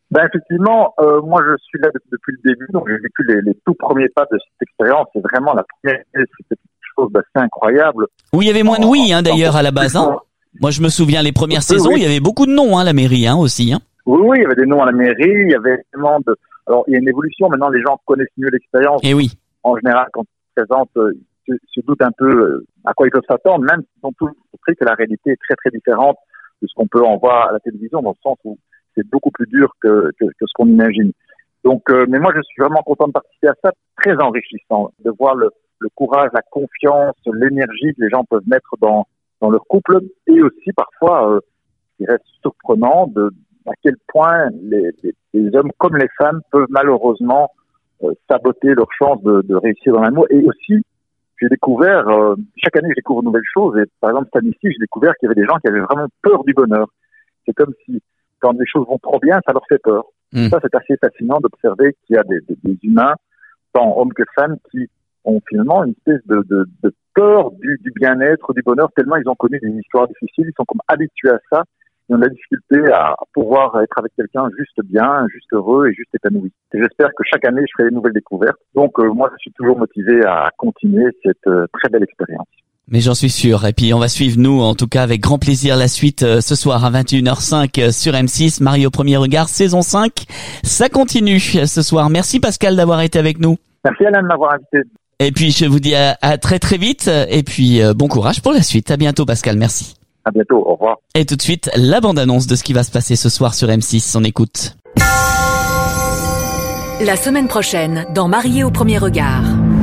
Ben effectivement, euh, moi je suis là depuis le début, donc j'ai vécu les, les tout premiers pas de cette expérience. C'est vraiment la première, c'était quelque chose d'assez incroyable. Où il y avait moins de oui, hein, d'ailleurs, à la base. Hein. Moi, je me souviens, les premières oui, saisons, oui. il y avait beaucoup de noms, hein, la mairie, hein, aussi. Hein. Oui, oui, il y avait des noms à la mairie, il y avait vraiment de... Alors, il y a une évolution, maintenant les gens connaissent mieux l'expérience. Et oui. En général, quand ils se présentent, euh, ils se, se doutent un peu à quoi ils peuvent s'attendre, même s'ils sont tous compris que la réalité est très très différente de ce qu'on peut en voir à la télévision, dans le sens où c'est beaucoup plus dur que, que, que ce qu'on imagine. Donc, euh, mais moi, je suis vraiment content de participer à ça, très enrichissant, de voir le, le courage, la confiance, l'énergie que les gens peuvent mettre dans, dans leur couple, et aussi parfois, euh, il reste surprenant de à quel point les, les, les hommes comme les femmes peuvent malheureusement euh, saboter leur chance de, de réussir dans l'amour. Et aussi, j'ai découvert, euh, chaque année, je découvre de nouvelles choses. Et par exemple, cette année-ci, j'ai découvert qu'il y avait des gens qui avaient vraiment peur du bonheur. C'est comme si quand les choses vont trop bien, ça leur fait peur. Mmh. Ça, c'est assez fascinant d'observer qu'il y a des, des, des humains, tant hommes que femmes, qui ont finalement une espèce de, de, de peur du, du bien-être, du bonheur, tellement ils ont connu des histoires difficiles, ils sont comme habitués à ça, ils ont de la difficulté à pouvoir être avec quelqu'un juste bien, juste heureux et juste épanoui. Et j'espère que chaque année, je ferai des nouvelles découvertes. Donc, euh, moi, je suis toujours motivé à continuer cette euh, très belle expérience. Mais j'en suis sûr. Et puis on va suivre, nous, en tout cas, avec grand plaisir, la suite euh, ce soir à vingt et une heures cinq euh, sur M six. Marie au premier regard, saison cinq. Ça continue euh, ce soir. Merci Pascal d'avoir été avec nous. Merci Alain de m'avoir invité. Et puis je vous dis à, à très très vite. Et puis euh, bon courage pour la suite. À bientôt Pascal, merci. À bientôt, au revoir. Et tout de suite, la bande-annonce de ce qui va se passer ce soir sur M six. On écoute. La semaine prochaine, dans Marié au premier regard.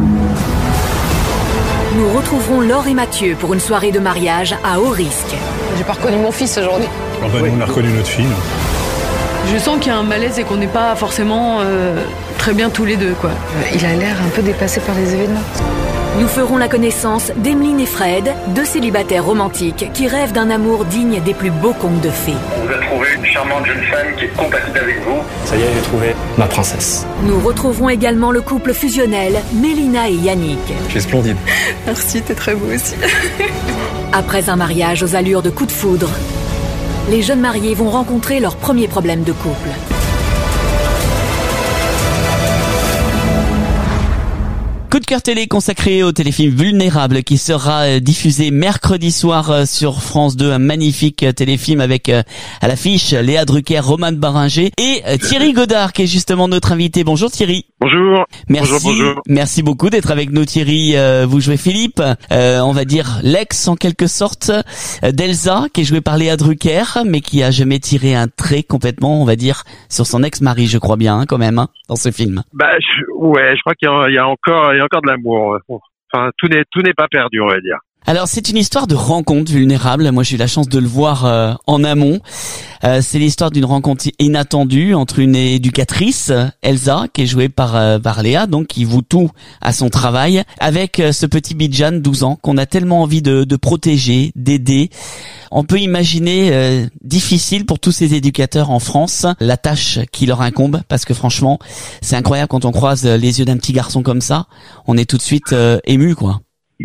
Nous retrouverons Laure et Mathieu pour une soirée de mariage à haut risque. J'ai pas reconnu mon fils aujourd'hui. Oh bah, oui. Nous, on a reconnu notre fille. Non. Je sens qu'il y a un malaise et qu'on n'est pas forcément euh, très bien tous les deux, quoi. Il a l'air un peu dépassé par les événements. Nous ferons la connaissance d'Emeline et Fred, deux célibataires romantiques qui rêvent d'un amour digne des plus beaux contes de fées. On vous a trouvé une charmante jeune femme qui est compatible avec vous. Ça y est, j'ai trouvé ma princesse. Nous retrouverons également le couple fusionnel Mélina et Yannick. Tu es splendide. Merci, t'es très beau aussi. Après un mariage aux allures de coup de foudre, les jeunes mariés vont rencontrer leurs premiers problèmes de couple. Coup de cœur télé consacré au téléfilm Vulnérable qui sera diffusé mercredi soir sur France deux. Un magnifique téléfilm avec à l'affiche Léa Drucker, Roman Baringer et Thierry Godard qui est justement notre invité. Bonjour Thierry. Bonjour. Merci. Bonjour, bonjour. Merci beaucoup d'être avec nous Thierry. Vous jouez Philippe, euh, on va dire l'ex en quelque sorte d'Elsa qui est joué par Léa Drucker mais qui a jamais tiré un trait complètement, on va dire, sur son ex-mari, je crois bien hein, quand même hein, dans ce film. Bah je, ouais, je crois qu'il y a, il y a encore il y a encore de l'amour. Enfin, tout n'est tout n'est pas perdu, on va dire. Alors, c'est une histoire de rencontre vulnérable. Moi, j'ai eu la chance de le voir euh, en amont. Euh, c'est l'histoire d'une rencontre inattendue entre une éducatrice, Elsa, qui est jouée par, euh, par Léa, donc qui voue tout à son travail, avec euh, ce petit Bijan, douze ans, qu'on a tellement envie de, de protéger, d'aider. On peut imaginer euh, difficile pour tous ces éducateurs en France la tâche qui leur incombe, parce que franchement, c'est incroyable quand on croise les yeux d'un petit garçon comme ça. On est tout de suite euh, ému, quoi.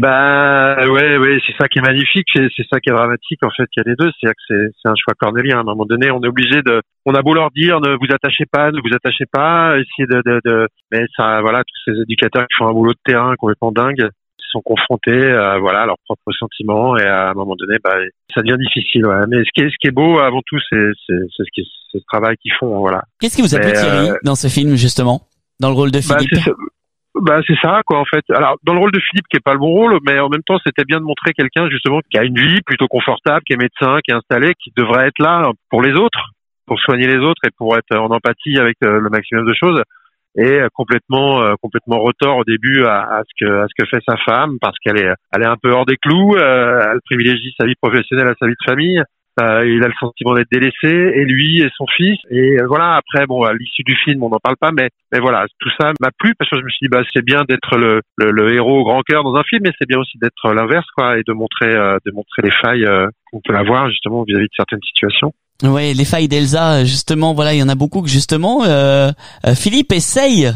Bah ouais, ouais, c'est ça qui est magnifique, c'est, c'est ça qui est dramatique en fait. Il y a les deux, c'est-à-dire que c'est, c'est un choix cornélien. À un moment donné, on est obligé de, on a beau leur dire, ne vous attachez pas, ne vous attachez pas, essayer de, de, de, mais ça, voilà, tous ces éducateurs qui font un boulot de terrain complètement dingue sont confrontés, à, voilà, à leurs propres sentiments et à un moment donné, bah, ça devient difficile. Ouais. Mais ce qui est, ce qui est beau avant tout, c'est, c'est, c'est ce qui, c'est ce travail qu'ils font, voilà. Qu'est-ce qui vous a plu, Thierry, euh, dans ce film justement, dans le rôle de Philippe? Bah, Bah c'est ça quoi en fait. Alors dans le rôle de Philippe qui est pas le bon rôle, mais en même temps c'était bien de montrer quelqu'un justement qui a une vie plutôt confortable, qui est médecin, qui est installé, qui devrait être là pour les autres, pour soigner les autres et pour être en empathie avec le maximum de choses, et complètement euh, complètement retort au début à, à ce que à ce que fait sa femme parce qu'elle est elle est un peu hors des clous, euh, elle privilégie sa vie professionnelle à sa vie de famille. Euh, il a le sentiment d'être délaissé, et lui et son fils. Et euh, voilà, après, bon, à l'issue du film, on n'en parle pas, mais, mais voilà, tout ça m'a plu parce que je me suis dit, bah, c'est bien d'être le, le, le héros au grand cœur dans un film, mais c'est bien aussi d'être l'inverse, quoi, et de montrer, euh, de montrer les failles euh, qu'on peut avoir justement vis-à-vis de certaines situations. Ouais, les failles d'Elsa, justement, voilà, il y en a beaucoup que justement, euh, Philippe essaye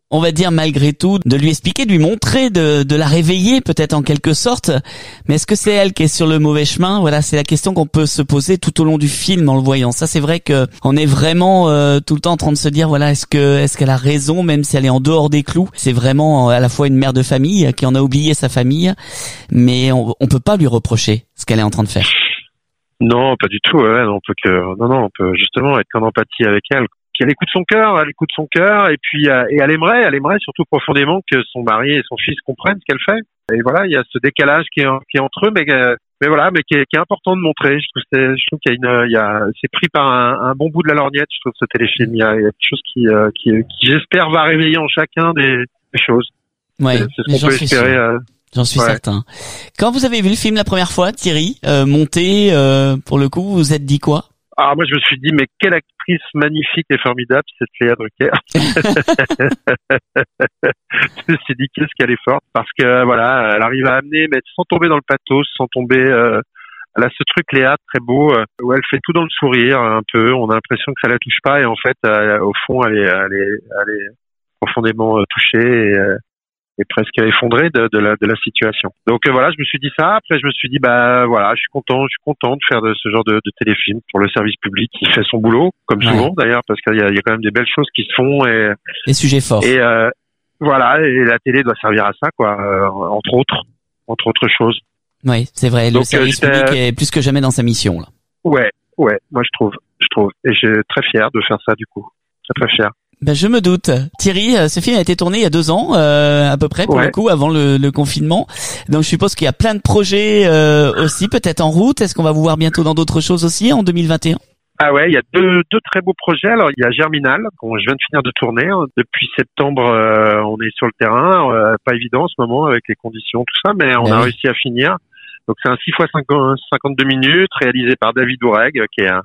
on va dire malgré tout, de lui expliquer, de lui montrer, de, de la réveiller peut-être en quelque sorte. Mais est-ce que c'est elle qui est sur le mauvais chemin? Voilà, c'est la question qu'on peut se poser tout au long du film en le voyant. Ça, c'est vrai que on est vraiment euh, tout le temps en train de se dire, voilà, est-ce que est-ce qu'elle a raison, même si elle est en dehors des clous? C'est vraiment à la fois une mère de famille qui en a oublié sa famille, mais on, on peut pas lui reprocher ce qu'elle est en train de faire. Non, pas du tout. Ouais, on peut que, non, non, on peut justement être en empathie avec elle. Elle écoute son cœur, elle écoute son cœur, et puis euh, et elle aimerait, elle aimerait surtout profondément que son mari et son fils comprennent ce qu'elle fait. Et voilà, il y a ce décalage qui est, qui est entre eux, mais euh, mais voilà, mais qui est, qui est important de montrer. Je trouve, c'est, je trouve qu'il y a une, il y a, c'est pris par un, un bon bout de la lorgnette. Je trouve ce téléfilm, il y a, il y a quelque chose qui, euh, qui, qui, j'espère, va réveiller en chacun des, des choses. Ouais, c'est, c'est ce qu'on peut espérer. Euh, J'en suis ouais. certain. Quand vous avez vu le film la première fois, Thierry, euh, monté, euh, pour le coup, vous vous êtes dit quoi? Ah, moi, je me suis dit, mais quelle actrice magnifique et formidable, cette Léa Drucker. Je me suis dit, qu'est-ce qu'elle est forte, parce que, voilà, elle arrive à amener, mais sans tomber dans le pathos, sans tomber, euh, elle a ce truc, Léa, très beau, euh, où elle fait tout dans le sourire, un peu. On a l'impression que ça la touche pas, et en fait, euh, au fond, elle est, elle est, elle est profondément euh, touchée, et, euh, et presque effondré de, de la de la situation. Donc euh, voilà, je me suis dit ça. Après, je me suis dit bah voilà, je suis content, je suis content de faire de ce genre de, de téléfilm pour le service public qui fait son boulot, comme souvent ouais. d'ailleurs, parce qu'il y a, il y a quand même des belles choses qui se font et des sujets forts. Et euh, voilà, et la télé doit servir à ça, quoi, euh, entre autres, entre autres choses. Oui, c'est vrai. Donc, le service euh, public est plus que jamais dans sa mission là. Ouais, ouais. Moi, je trouve, je trouve, et je suis très fier de faire ça du coup. Très très fier. Ben, je me doute. Thierry, ce film a été tourné il y a deux ans, euh, à peu près, pour ouais. le coup, avant le, le confinement. Donc, je suppose qu'il y a plein de projets euh, aussi, peut-être en route. Est-ce qu'on va vous voir bientôt dans d'autres choses aussi, en deux mille vingt et un? Ah ouais, il y a deux, deux très beaux projets. Alors, il y a Germinal, qu'on je viens de finir de tourner. Depuis septembre, euh, on est sur le terrain. Euh, pas évident en ce moment, avec les conditions, tout ça, mais on ben a oui. réussi à finir. Donc, c'est un six fois cinquante-deux minutes, réalisé par David Oureg, qui est un,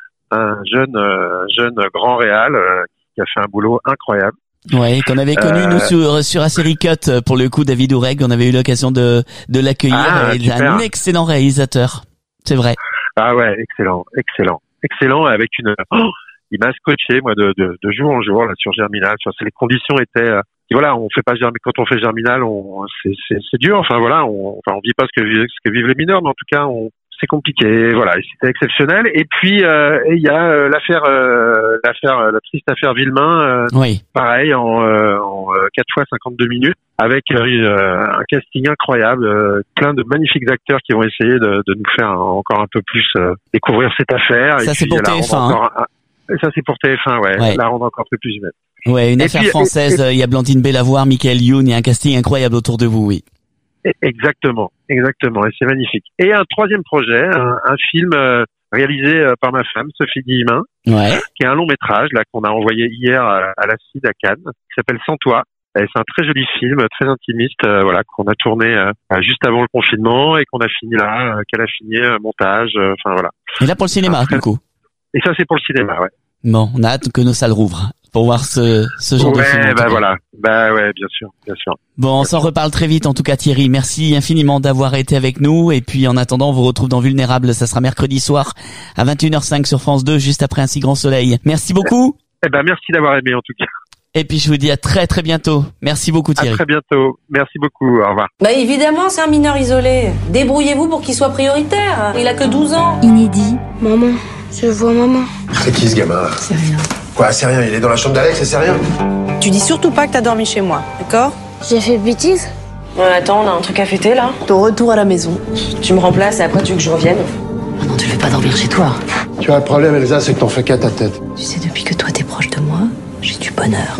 un jeune, euh, jeune grand réal, euh, qui a fait un boulot incroyable. Ouais, qu'on avait connu euh... nous sur sur la série Cut pour le coup, David Oureg, on avait eu l'occasion de de l'accueillir. Ah, il est un excellent réalisateur, c'est vrai. Ah ouais, excellent, excellent, excellent, avec une. Oh, il m'a scotché moi de, de de jour en jour là sur Germinal. Sur les conditions étaient. Euh... Voilà, on fait pas Germinal. Quand on fait Germinal, on c'est c'est c'est dur. Enfin voilà, on enfin on vit pas ce que vivent ce que vivent les mineurs, mais en tout cas on. C'est compliqué, voilà, et c'était exceptionnel. Et puis euh, il y a euh, l'affaire, euh, l'affaire, la triste affaire Villemain, euh, oui. pareil en, euh, en quatre fois cinquante-deux minutes, avec euh, un casting incroyable, euh, plein de magnifiques acteurs qui vont essayer de, de nous faire encore un peu plus euh, découvrir cette affaire. Ça et c'est puis, pour T F un. Hein. Un, ça c'est pour T F un, ouais, ouais. La rendre encore un peu plus humaine. Ouais, une et affaire puis, française. Il y a Blandine Bellavoir, Michael Youn, il y a un casting incroyable autour de vous, oui. Exactement, exactement, et c'est magnifique. Et un troisième projet, un, un film euh, réalisé euh, par ma femme, Sophie Guillemin, ouais. qui est un long métrage là qu'on a envoyé hier à, à la C I D à Cannes, qui s'appelle Sans toi. Et c'est un très joli film, très intimiste, euh, voilà, qu'on a tourné euh, juste avant le confinement et qu'on a fini là, euh, qu'elle a fini euh, montage, enfin euh, voilà. Et là pour le cinéma, très... du coup. Et ça c'est pour le cinéma, ouais. Bon, on a hâte que nos salles rouvrent pour voir ce, ce genre ouais, de film. Ouais, bah voilà. Bah ouais, bien sûr, bien sûr. Bon, on s'en reparle très vite en tout cas Thierry. Merci infiniment d'avoir été avec nous. Et puis en attendant, on vous retrouve dans Vulnérable. Ça sera mercredi soir à vingt et une heures cinq sur France deux, juste après Un si grand soleil. Merci beaucoup. Eh ben, merci d'avoir aimé en tout cas. Et puis je vous dis à très très bientôt. Merci beaucoup Thierry. À très bientôt. Merci beaucoup. Au revoir. Bah évidemment, c'est un mineur isolé. Débrouillez-vous pour qu'il soit prioritaire. Il a que douze ans. Inédit. Maman, je vois maman. C'est qui ce gamin? C'est rien. Quoi, c'est rien? Il est dans la chambre d'Alex et c'est rien? Tu dis surtout pas que t'as dormi chez moi, d'accord? J'ai fait bêtise? Ouais, attends, on a un truc à fêter là. Ton retour à la maison. Tu me remplaces et après tu veux que je revienne? Ah non, tu fais pas dormir chez toi. Tu as un problème, Elsa, c'est que t'en fais qu'à ta tête. Tu sais, depuis que toi t'es proche de moi, j'ai du bonheur.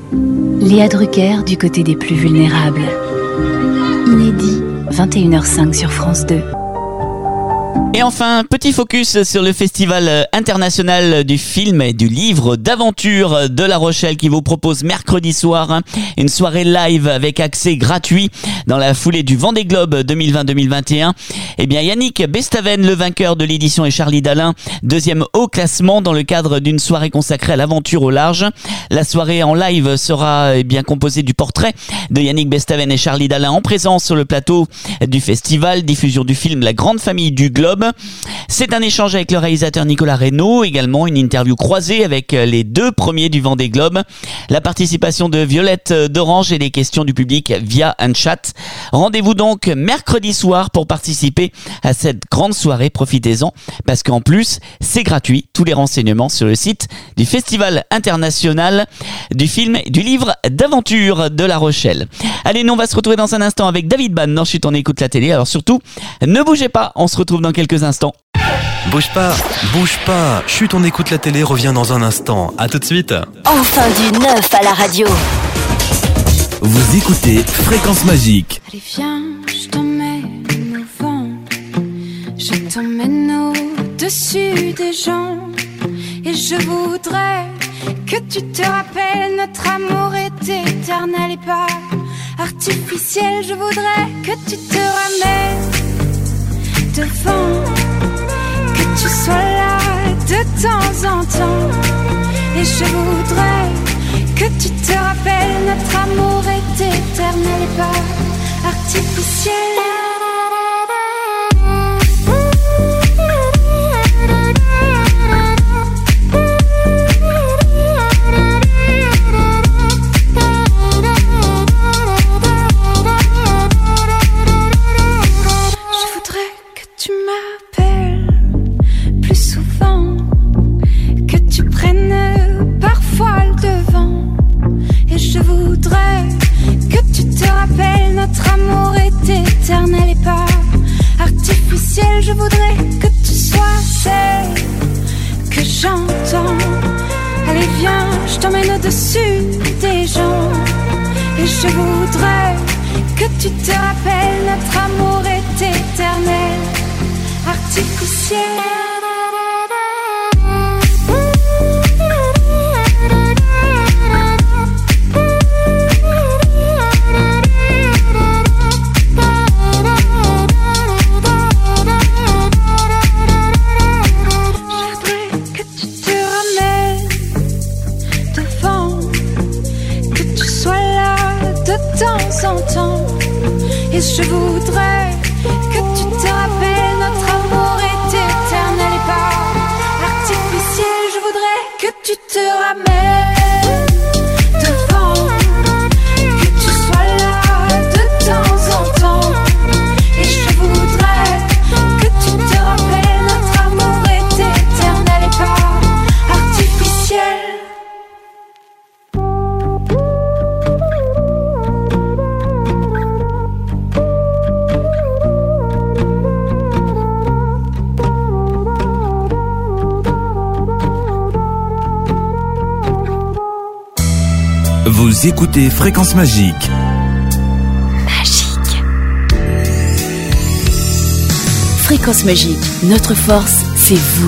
Léa Drucker du côté des plus vulnérables. Inédit, vingt et une heures cinq sur France deux. Et enfin, petit focus sur le Festival international du film et du livre d'aventure de La Rochelle qui vous propose mercredi soir une soirée live avec accès gratuit dans la foulée du Vendée Globe deux mille vingt deux mille vingt et un. Eh bien, Yannick Bestaven, le vainqueur de l'édition, et Charlie Dalin, deuxième au classement dans le cadre d'une soirée consacrée à l'aventure au large. La soirée en live sera eh bien composée du portrait de Yannick Bestaven et Charlie Dalin en présence sur le plateau du festival, diffusion du film La Grande Famille du Globe Globe. C'est un échange avec le réalisateur Nicolas Reynaud, également une interview croisée avec les deux premiers du Vendée Globe, la participation de Violette d'Orange et les questions du public via un chat. Rendez-vous donc mercredi soir pour participer à cette grande soirée. Profitez-en parce qu'en plus, c'est gratuit. Tous les renseignements sur le site du Festival international du film et du livre d'aventure de La Rochelle. Allez, nous on va se retrouver dans un instant avec David Bann dans Chut, on écoute la télé. Alors surtout, ne bougez pas, on se retrouve dans quelques instants. Bouge pas, bouge pas. Chut, on écoute la télé revient dans un instant. À tout de suite. Enfin du neuf à la radio. Vous écoutez Fréquence Magique. Allez viens, je t'emmène au vent. Je t'emmène au-dessus des gens. Et je voudrais que tu te rappelles, notre amour est éternel et pas artificiel. Je voudrais que tu te ramènes devant, que tu sois là de temps en temps. Et je voudrais que tu te rappelles, notre amour est éternel et pas artificiel. Notre amour est éternel et pas artificiel. Je voudrais que tu sois celle que j'entends. Allez viens, je t'emmène au-dessus des gens. Et je voudrais que tu te rappelles, notre amour est éternel, artificiel. Et je voudrais que tu te rappelles, notre amour est éternel et pas artificiel. Je voudrais que tu te ramènes devant, que tu sois là de temps en temps. Et je voudrais que tu te rappelles, notre amour est éternel et pas artificiel. Vous écoutez Fréquence Magique. Magique. Fréquence Magique, notre force, c'est vous.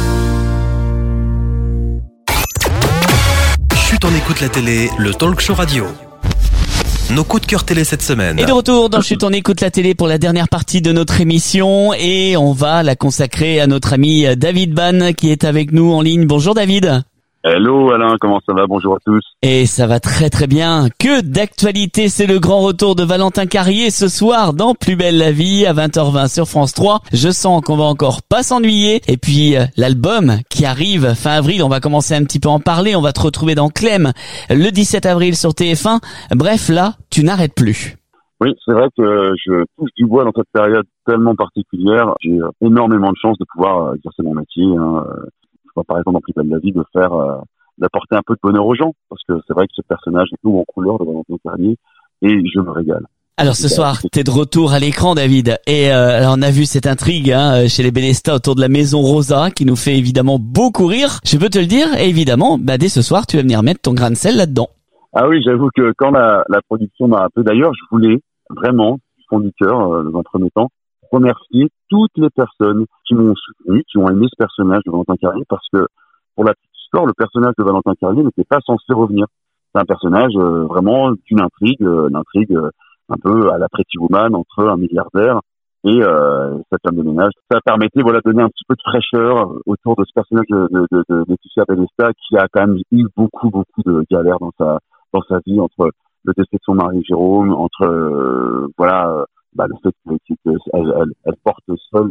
Chut, on écoute la télé, le talk show radio. Nos coups de cœur télé cette semaine. Et de retour dans Chut, on écoute la télé pour la dernière partie de notre émission et on va la consacrer à notre ami David Bann qui est avec nous en ligne. Bonjour David. Hello Alain, comment ça va? Bonjour à tous. Et ça va très très bien. Que d'actualité, c'est le grand retour de Valentin Carrier ce soir dans Plus belle la vie à vingt heures vingt sur France trois. Je sens qu'on va encore pas s'ennuyer. Et puis euh, l'album qui arrive fin avril, on va commencer un petit peu à en parler. On va te retrouver dans Clem le dix-sept avril sur T F un. Bref, là, tu n'arrêtes plus. Oui, c'est vrai que je touche du bois dans cette période tellement particulière. J'ai énormément de chance de pouvoir exercer mon métier, hein. Par exemple, dans Plus belle la vie, de faire, euh, d'apporter un peu de bonheur aux gens, parce que c'est vrai que ce personnage est tout en couleur de Valentin Carrier, et je me régale. Alors ce soir, t'es de retour à l'écran, David, et euh, on a vu cette intrigue hein, chez les Benesta autour de la maison Rosa, qui nous fait évidemment beaucoup rire. Je peux te le dire, et évidemment, bah, dès ce soir, tu vas venir mettre ton grain de sel là-dedans. Ah oui, j'avoue que quand la, la production m'a appelé, d'ailleurs, je voulais vraiment, du fond du cœur, euh, dans un premier temps, remercier toutes les personnes qui m'ont soutenu, qui ont aimé ce personnage de Valentin Carrier, parce que pour la petite histoire, le personnage de Valentin Carrier n'était pas censé revenir. C'est un personnage euh, vraiment d'une intrigue, euh, une intrigue euh, un peu à la Pretty Woman entre un milliardaire et euh, cette femme de ménage. Ça permettait voilà de donner un petit peu de fraîcheur autour de ce personnage de, de, de, de Laetitia Benesta, qui a quand même eu beaucoup beaucoup de galères dans sa dans sa vie, entre le décès de son mari Jérôme, entre euh, voilà. Euh, bah, le fait qu'elle elle, elle porte seule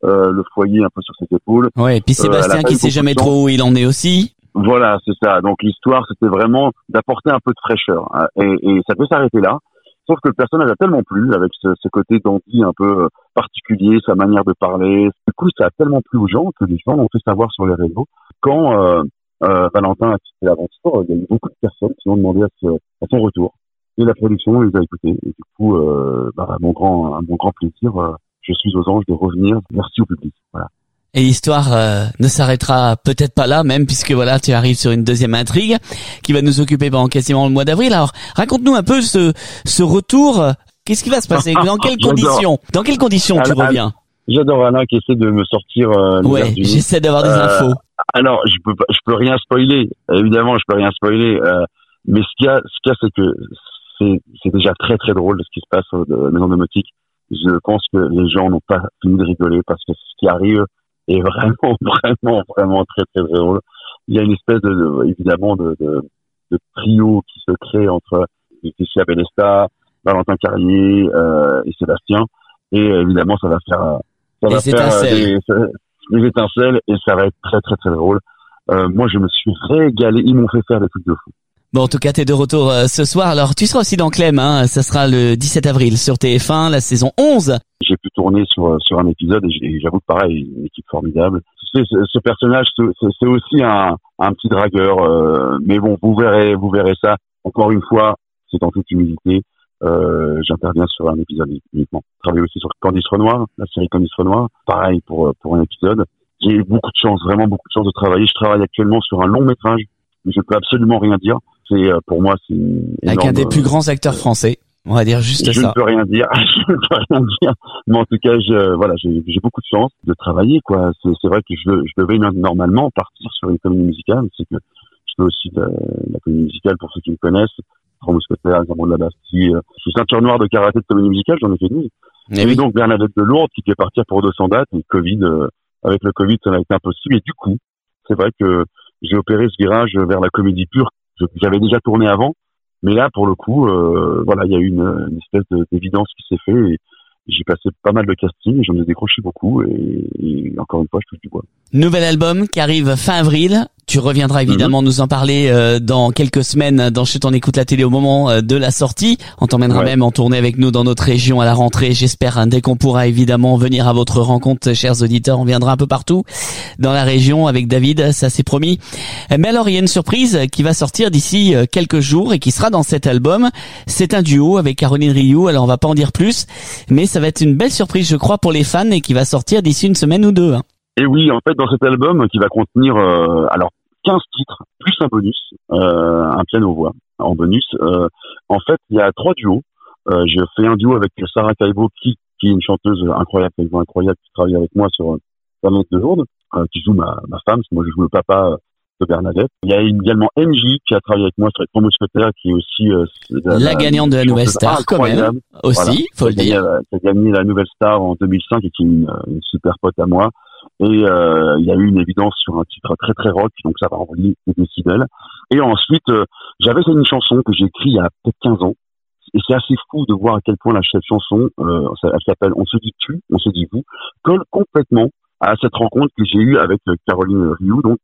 euh, le foyer un peu sur ses épaules. Ouais, et puis Sébastien euh, qui sait jamais trop où il en est aussi. Voilà, c'est ça. Donc l'histoire, c'était vraiment d'apporter un peu de fraîcheur. Hein, et, et ça peut s'arrêter là. Sauf que le personnage a tellement plu, avec ce, ce côté dandy un peu particulier, sa manière de parler. Du coup, ça a tellement plu aux gens que les gens l'ont fait savoir sur les réseaux. Quand euh, euh, Valentin a quitté l'aventure, il y a eu beaucoup de personnes qui ont demandé à, ce, à son retour. Et la production les a écoutés. Et du coup, euh, bah, à mon grand, à mon grand plaisir, euh, je suis aux anges de revenir. Merci au public. Voilà. Et l'histoire euh, ne s'arrêtera peut-être pas là, même puisque voilà, tu arrives sur une deuxième intrigue qui va nous occuper pendant quasiment le mois d'avril. Alors, raconte-nous un peu ce ce retour. Qu'est-ce qui va se passer? Dans quelles conditions? Dans quelles conditions tu alors, reviens? J'adore Alain qui essaie de me sortir. Euh, ouais, j'essaie d'avoir des euh, infos. Alors, je peux pas, je peux rien spoiler. Évidemment, je peux rien spoiler. Euh, mais ce qu'il y a, ce qu'il y a, c'est que c'est c'est déjà très très drôle ce qui se passe de la Maison Domotique. Je pense que les gens n'ont pas fini de rigoler parce que ce qui arrive est vraiment, vraiment, vraiment très, très drôle. Il y a une espèce de, de évidemment, de, de, de trio qui se crée entre Laetitia Bellesta, Valentin Carrier euh, et Sébastien. Et évidemment, ça va faire, ça va faire des, des étincelles et ça va être très, très, très drôle. Euh, moi, je me suis régalé. Ils m'ont fait faire des trucs de fou. Bon, en tout cas, t'es de retour euh, ce soir. Alors, tu seras aussi dans Clem, hein. Ça sera le dix-sept avril sur T F un, la saison onze. J'ai pu tourner sur sur un épisode et j'avoue que pareil, une équipe formidable. Tu sais, ce, ce personnage, c'est, c'est aussi un, un petit dragueur. Euh, mais bon, vous verrez, vous verrez ça. Encore une fois, c'est en toute humilité. Euh, j'interviens sur un épisode uniquement. Je travaille aussi sur Candice Renoir, la série Candice Renoir. Pareil pour pour un épisode. J'ai eu beaucoup de chance, vraiment beaucoup de chance de travailler. Je travaille actuellement sur un long métrage, mais je peux absolument rien dire. C'est pour moi, c'est énorme. Avec un des plus grands acteurs français, on va dire juste je ça. Je ne peux rien dire, je ne peux rien dire. Mais en tout cas, je, voilà, j'ai, j'ai beaucoup de chance de travailler, quoi. C'est, c'est vrai que je, je devais normalement partir sur une comédie musicale. C'est que je fais aussi de la comédie musicale pour ceux qui me connaissent. Trois Mousquetaires, Gamon de la Bastille. Je suis ceinture noire de karaté de comédie musicale, j'en ai fait douze. Et, et oui. Donc Bernadette de Lourdes qui devait partir pour deux cents dates. Et Covid, euh, avec le Covid, ça n'a été impossible. Et du coup, c'est vrai que j'ai opéré ce virage vers la comédie pure. J'avais déjà tourné avant, mais là, pour le coup, euh, voilà, il y a eu une, une espèce de, d'évidence qui s'est fait et j'ai passé pas mal de casting, j'en ai décroché beaucoup et, et encore une fois, je touche du bois. Nouvel album qui arrive fin avril. Tu reviendras évidemment mm-hmm. nous en parler euh, dans quelques semaines dans Chut, on écoute la télé au moment euh, de la sortie. On t'emmènera ouais. même en tournée avec nous dans notre région à la rentrée. J'espère hein, dès qu'on pourra évidemment venir à votre rencontre, chers auditeurs. On viendra un peu partout dans la région avec David, ça c'est promis. Mais alors il y a une surprise qui va sortir d'ici euh, quelques jours et qui sera dans cet album. C'est un duo avec Caroline Rioux. Alors on va pas en dire plus, mais ça va être une belle surprise je crois pour les fans et qui va sortir d'ici une semaine ou deux. Hein. Et oui, en fait, dans cet album qui va contenir euh, alors quinze titres plus un bonus, euh, un piano-voix en bonus. Euh, en fait, il y a trois duos. Euh, j'ai fait un duo avec Sarah Kaibo qui, qui est une chanteuse incroyable, une voix incroyable, qui travaille avec moi sur Bernadette de Lourdes, euh, qui joue ma, ma femme, parce que moi je joue le papa de Bernadette. Il y a également M J qui a travaillé avec moi sur les Trois Mousquetaires, qui est aussi euh, la, la gagnante de la Nouvelle Star, quand même. Aussi, voilà, faut le dire. Qui a gagné la Nouvelle Star en deux mille cinq et qui est une, une super pote à moi. Et euh, il y a eu une évidence sur un titre très très rock, donc ça va envoyer des décibels. Et ensuite, euh, j'avais une chanson que j'ai écrite il y a peut-être quinze ans. Et c'est assez fou de voir à quel point la, cette chanson, euh, elle s'appelle On se dit tu, on se dit vous, colle complètement à cette rencontre que j'ai eue avec Caroline Rioux, donc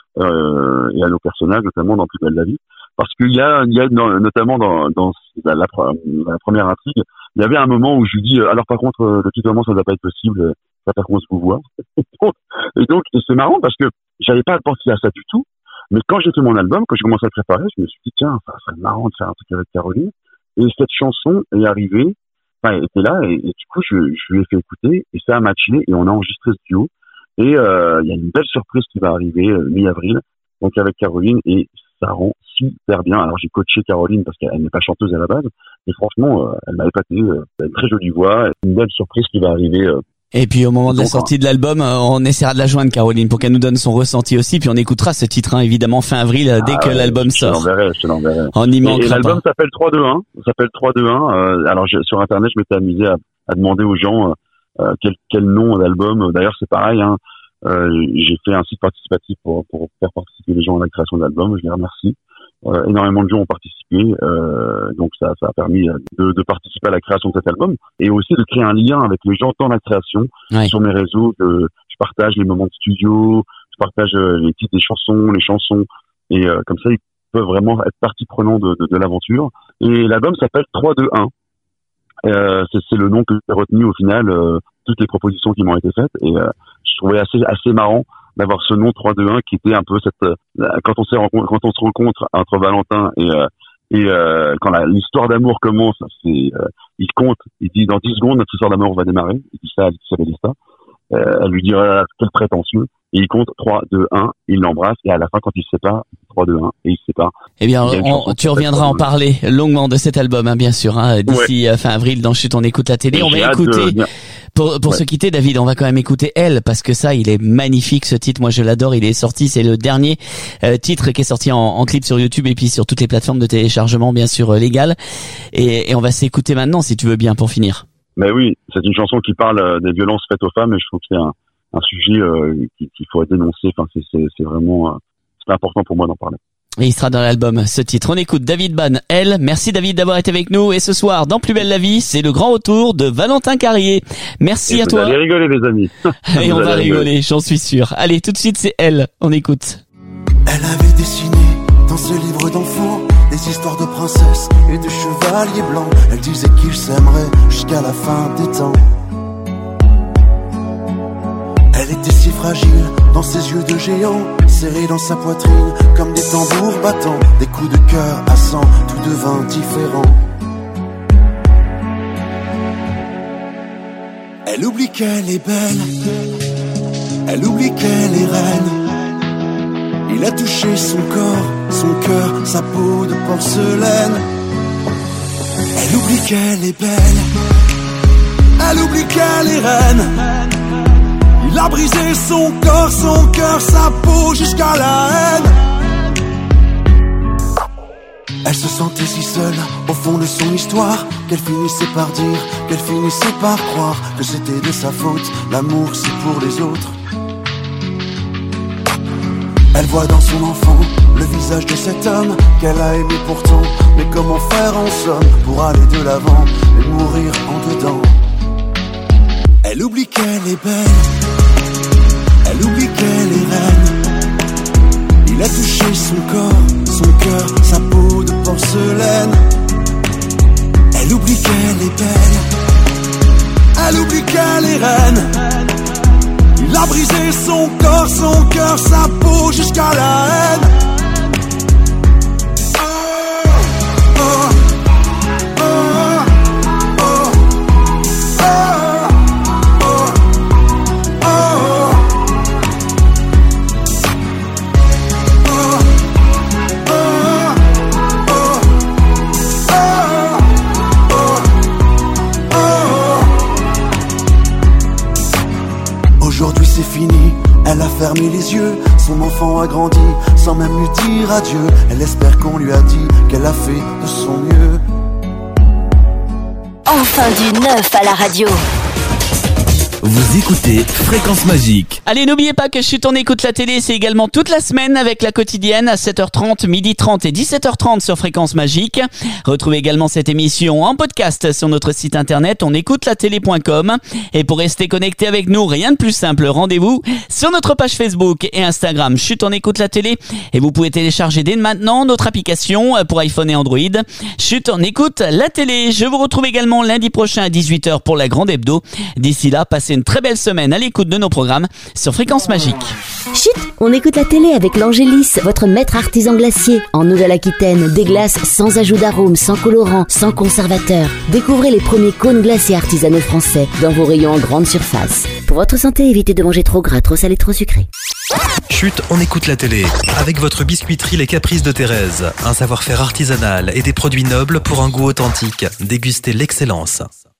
euh, et à nos personnages, notamment dans Plus belle la vie. Parce qu'il y a, il y a dans, notamment dans, dans la, la, la première intrigue, il y avait un moment où je lui dis, alors par contre, le tutoiement, ça ne va pas être possible, ça va commencer à vous voir. Et donc, et c'est marrant parce que j'avais pas pensé à ça du tout, mais quand j'ai fait mon album, quand j'ai commencé à le préparer, je me suis dit, tiens, ça serait marrant de faire un truc avec Caroline. Et cette chanson est arrivée, enfin, elle était là, et, et du coup, je, je lui ai fait écouter, et ça a matché, et on a enregistré ce duo. Et euh, il y a une belle surprise qui va arriver euh, mi-avril, donc avec Caroline, et ça rend super bien. Alors j'ai coaché Caroline parce qu'elle n'est pas chanteuse à la base, mais franchement, euh, elle m'a épaté, euh, elle a une très jolie voix, une belle surprise qui va arriver. Euh, Et puis au moment de la sortie de l'album, on essaiera de la joindre Caroline pour qu'elle nous donne son ressenti aussi, puis on écoutera ce titre hein, évidemment fin avril dès ah, que l'album je sort. Je l'enverrai, je l'enverrai. On y manquera et, et l'album pas. s'appelle trois deux un, ça s'appelle trois deux un. Euh, alors je, sur internet, je m'étais amusé à, à demander aux gens euh, quel, quel nom d'album. D'ailleurs, c'est pareil. Hein, euh, j'ai fait un site participatif pour, pour faire participer les gens à la création de l'album. Je les remercie. Euh, énormément de gens ont participé, euh, donc ça, ça a permis de, de participer à la création de cet album et aussi de créer un lien avec les gens dans la création. Ouais. Sur mes réseaux, je, je partage les moments de studio, je partage les titres des chansons, les chansons, et euh, comme ça ils peuvent vraiment être partie prenante de, de, de l'aventure. Et l'album s'appelle trois deux un. Euh, c'est, c'est le nom que j'ai retenu au final, euh, toutes les propositions qui m'ont été faites, et euh, je trouvais assez assez marrant d'avoir ce nom trois deux un qui était un peu cette euh, quand on s'est rencontre, quand on se rencontre entre Valentin et euh, et euh, quand la, l'histoire d'amour commence, c'est euh, il compte, il dit dans dix secondes notre histoire d'amour va démarrer, il dit ça à Laetitia Bellesta, euh, elle lui dira quelle prétention, et il compte trois deux un, il l'embrasse, et à la fin quand il se sépare, trois deux un et il se sépare. Eh bien, on, tu reviendras en parler longuement de cet album, hein, bien sûr, hein, d'ici ouais. fin avril dans Chut on écoute la télé. Et on va écouter de... pour pour ouais. se quitter, David, on va quand même écouter Elle, parce que ça, il est magnifique ce titre. Moi, je l'adore. Il est sorti, c'est le dernier euh, titre qui est sorti en, en clip sur YouTube et puis sur toutes les plateformes de téléchargement, bien sûr, euh, légales. Et, et on va s'écouter maintenant, si tu veux bien, pour finir. Mais oui, c'est une chanson qui parle des violences faites aux femmes, et je trouve que c'est un un sujet euh, qu'il, qu'il faut dénoncer. Enfin, c'est, c'est, c'est vraiment euh, c'est important pour moi d'en parler. Et il sera dans l'album, ce titre. On écoute David Bann, Elle. Merci David d'avoir été avec nous. Et ce soir, dans Plus belle la vie, c'est le grand retour de Valentin Carrier. Merci et à vous toi. Vous allez rigoler, les amis. Et on va rigoler, rigoler, j'en suis sûr. Allez, tout de suite, c'est Elle. On écoute. Elle avait dessiné dans ce livre d'enfants des histoires de princesses et de chevaliers blancs. Elle disait qu'ils s'aimeraient jusqu'à la fin des temps. Elle était si fragile dans ses yeux de géant, serrés dans sa poitrine comme des tambours battants. Des coups de cœur à cent, tout devint différent. Elle oublie qu'elle est belle, elle oublie qu'elle est reine. Il a touché son corps, son cœur, sa peau de porcelaine. Elle oublie qu'elle est belle, elle oublie qu'elle est reine. Il a brisé son corps, son cœur, sa peau jusqu'à la haine. Elle se sentait si seule au fond de son histoire qu'elle finissait par dire, qu'elle finissait par croire que c'était de sa faute, l'amour c'est pour les autres. Elle voit dans son enfant le visage de cet homme qu'elle a aimé pourtant. Mais comment faire en somme pour aller de l'avant et mourir en dedans? Elle oublie qu'elle est belle, elle oublie qu'elle est reine. Il a touché son corps, son cœur, sa peau de porcelaine. Elle oublie qu'elle est belle, elle oublie qu'elle est reine. Il a brisé son corps, son cœur, sa peau jusqu'à la haine. Aujourd'hui c'est fini, elle a fermé les yeux. Son enfant a grandi sans même lui dire adieu. Elle espère qu'on lui a dit qu'elle a fait de son mieux. Enfin du neuf à la radio. Vous écoutez Fréquence Magique. Allez, n'oubliez pas que Chut on écoute la télé, c'est également toute la semaine avec la quotidienne à sept heures trente, midi trente et dix-sept heures trente sur Fréquence Magique. Retrouvez également cette émission en podcast sur notre site internet on écoute la télé point com. Et pour rester connecté avec nous, rien de plus simple, rendez-vous sur notre page Facebook et Instagram Chut on écoute la télé. Et vous pouvez télécharger dès maintenant notre application pour iPhone et Android. Chut on écoute la télé. Je vous retrouve également lundi prochain à dix-huit heures pour la grande hebdo. D'ici là, passez une très belle semaine à l'écoute de nos programmes sur Fréquence Magique. Chut, on écoute la télé avec l'Angélis, votre maître artisan glacier. En Nouvelle-Aquitaine, des glaces sans ajout d'arôme, sans colorant, sans conservateur. Découvrez les premiers cônes glaciers artisanaux français dans vos rayons en grande surface. Pour votre santé, évitez de manger trop gras, trop salé, trop sucré. Chut, on écoute la télé. Avec votre biscuiterie Les Caprices de Thérèse. Un savoir-faire artisanal et des produits nobles pour un goût authentique. Dégustez l'excellence.